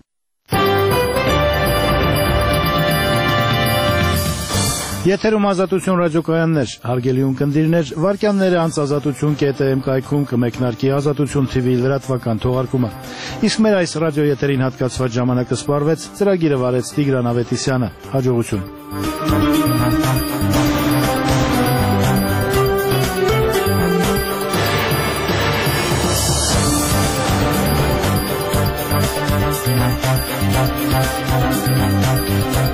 Եթերում Ազատություն ռադիոկայաններ, հարգելի ունկնդիրներ, վարքյանները անց ազատություն կետ է էմ կայքում կմեկնարկի Ազատություն թի վի լրատվական թողարկումը։ Իսկ մեր այս ռադիոեթերին հատկացված ժամանակը սպառվեց, ծրագիրը վարեց Տիգրան Ավետիսյանը։ Հաջողություն։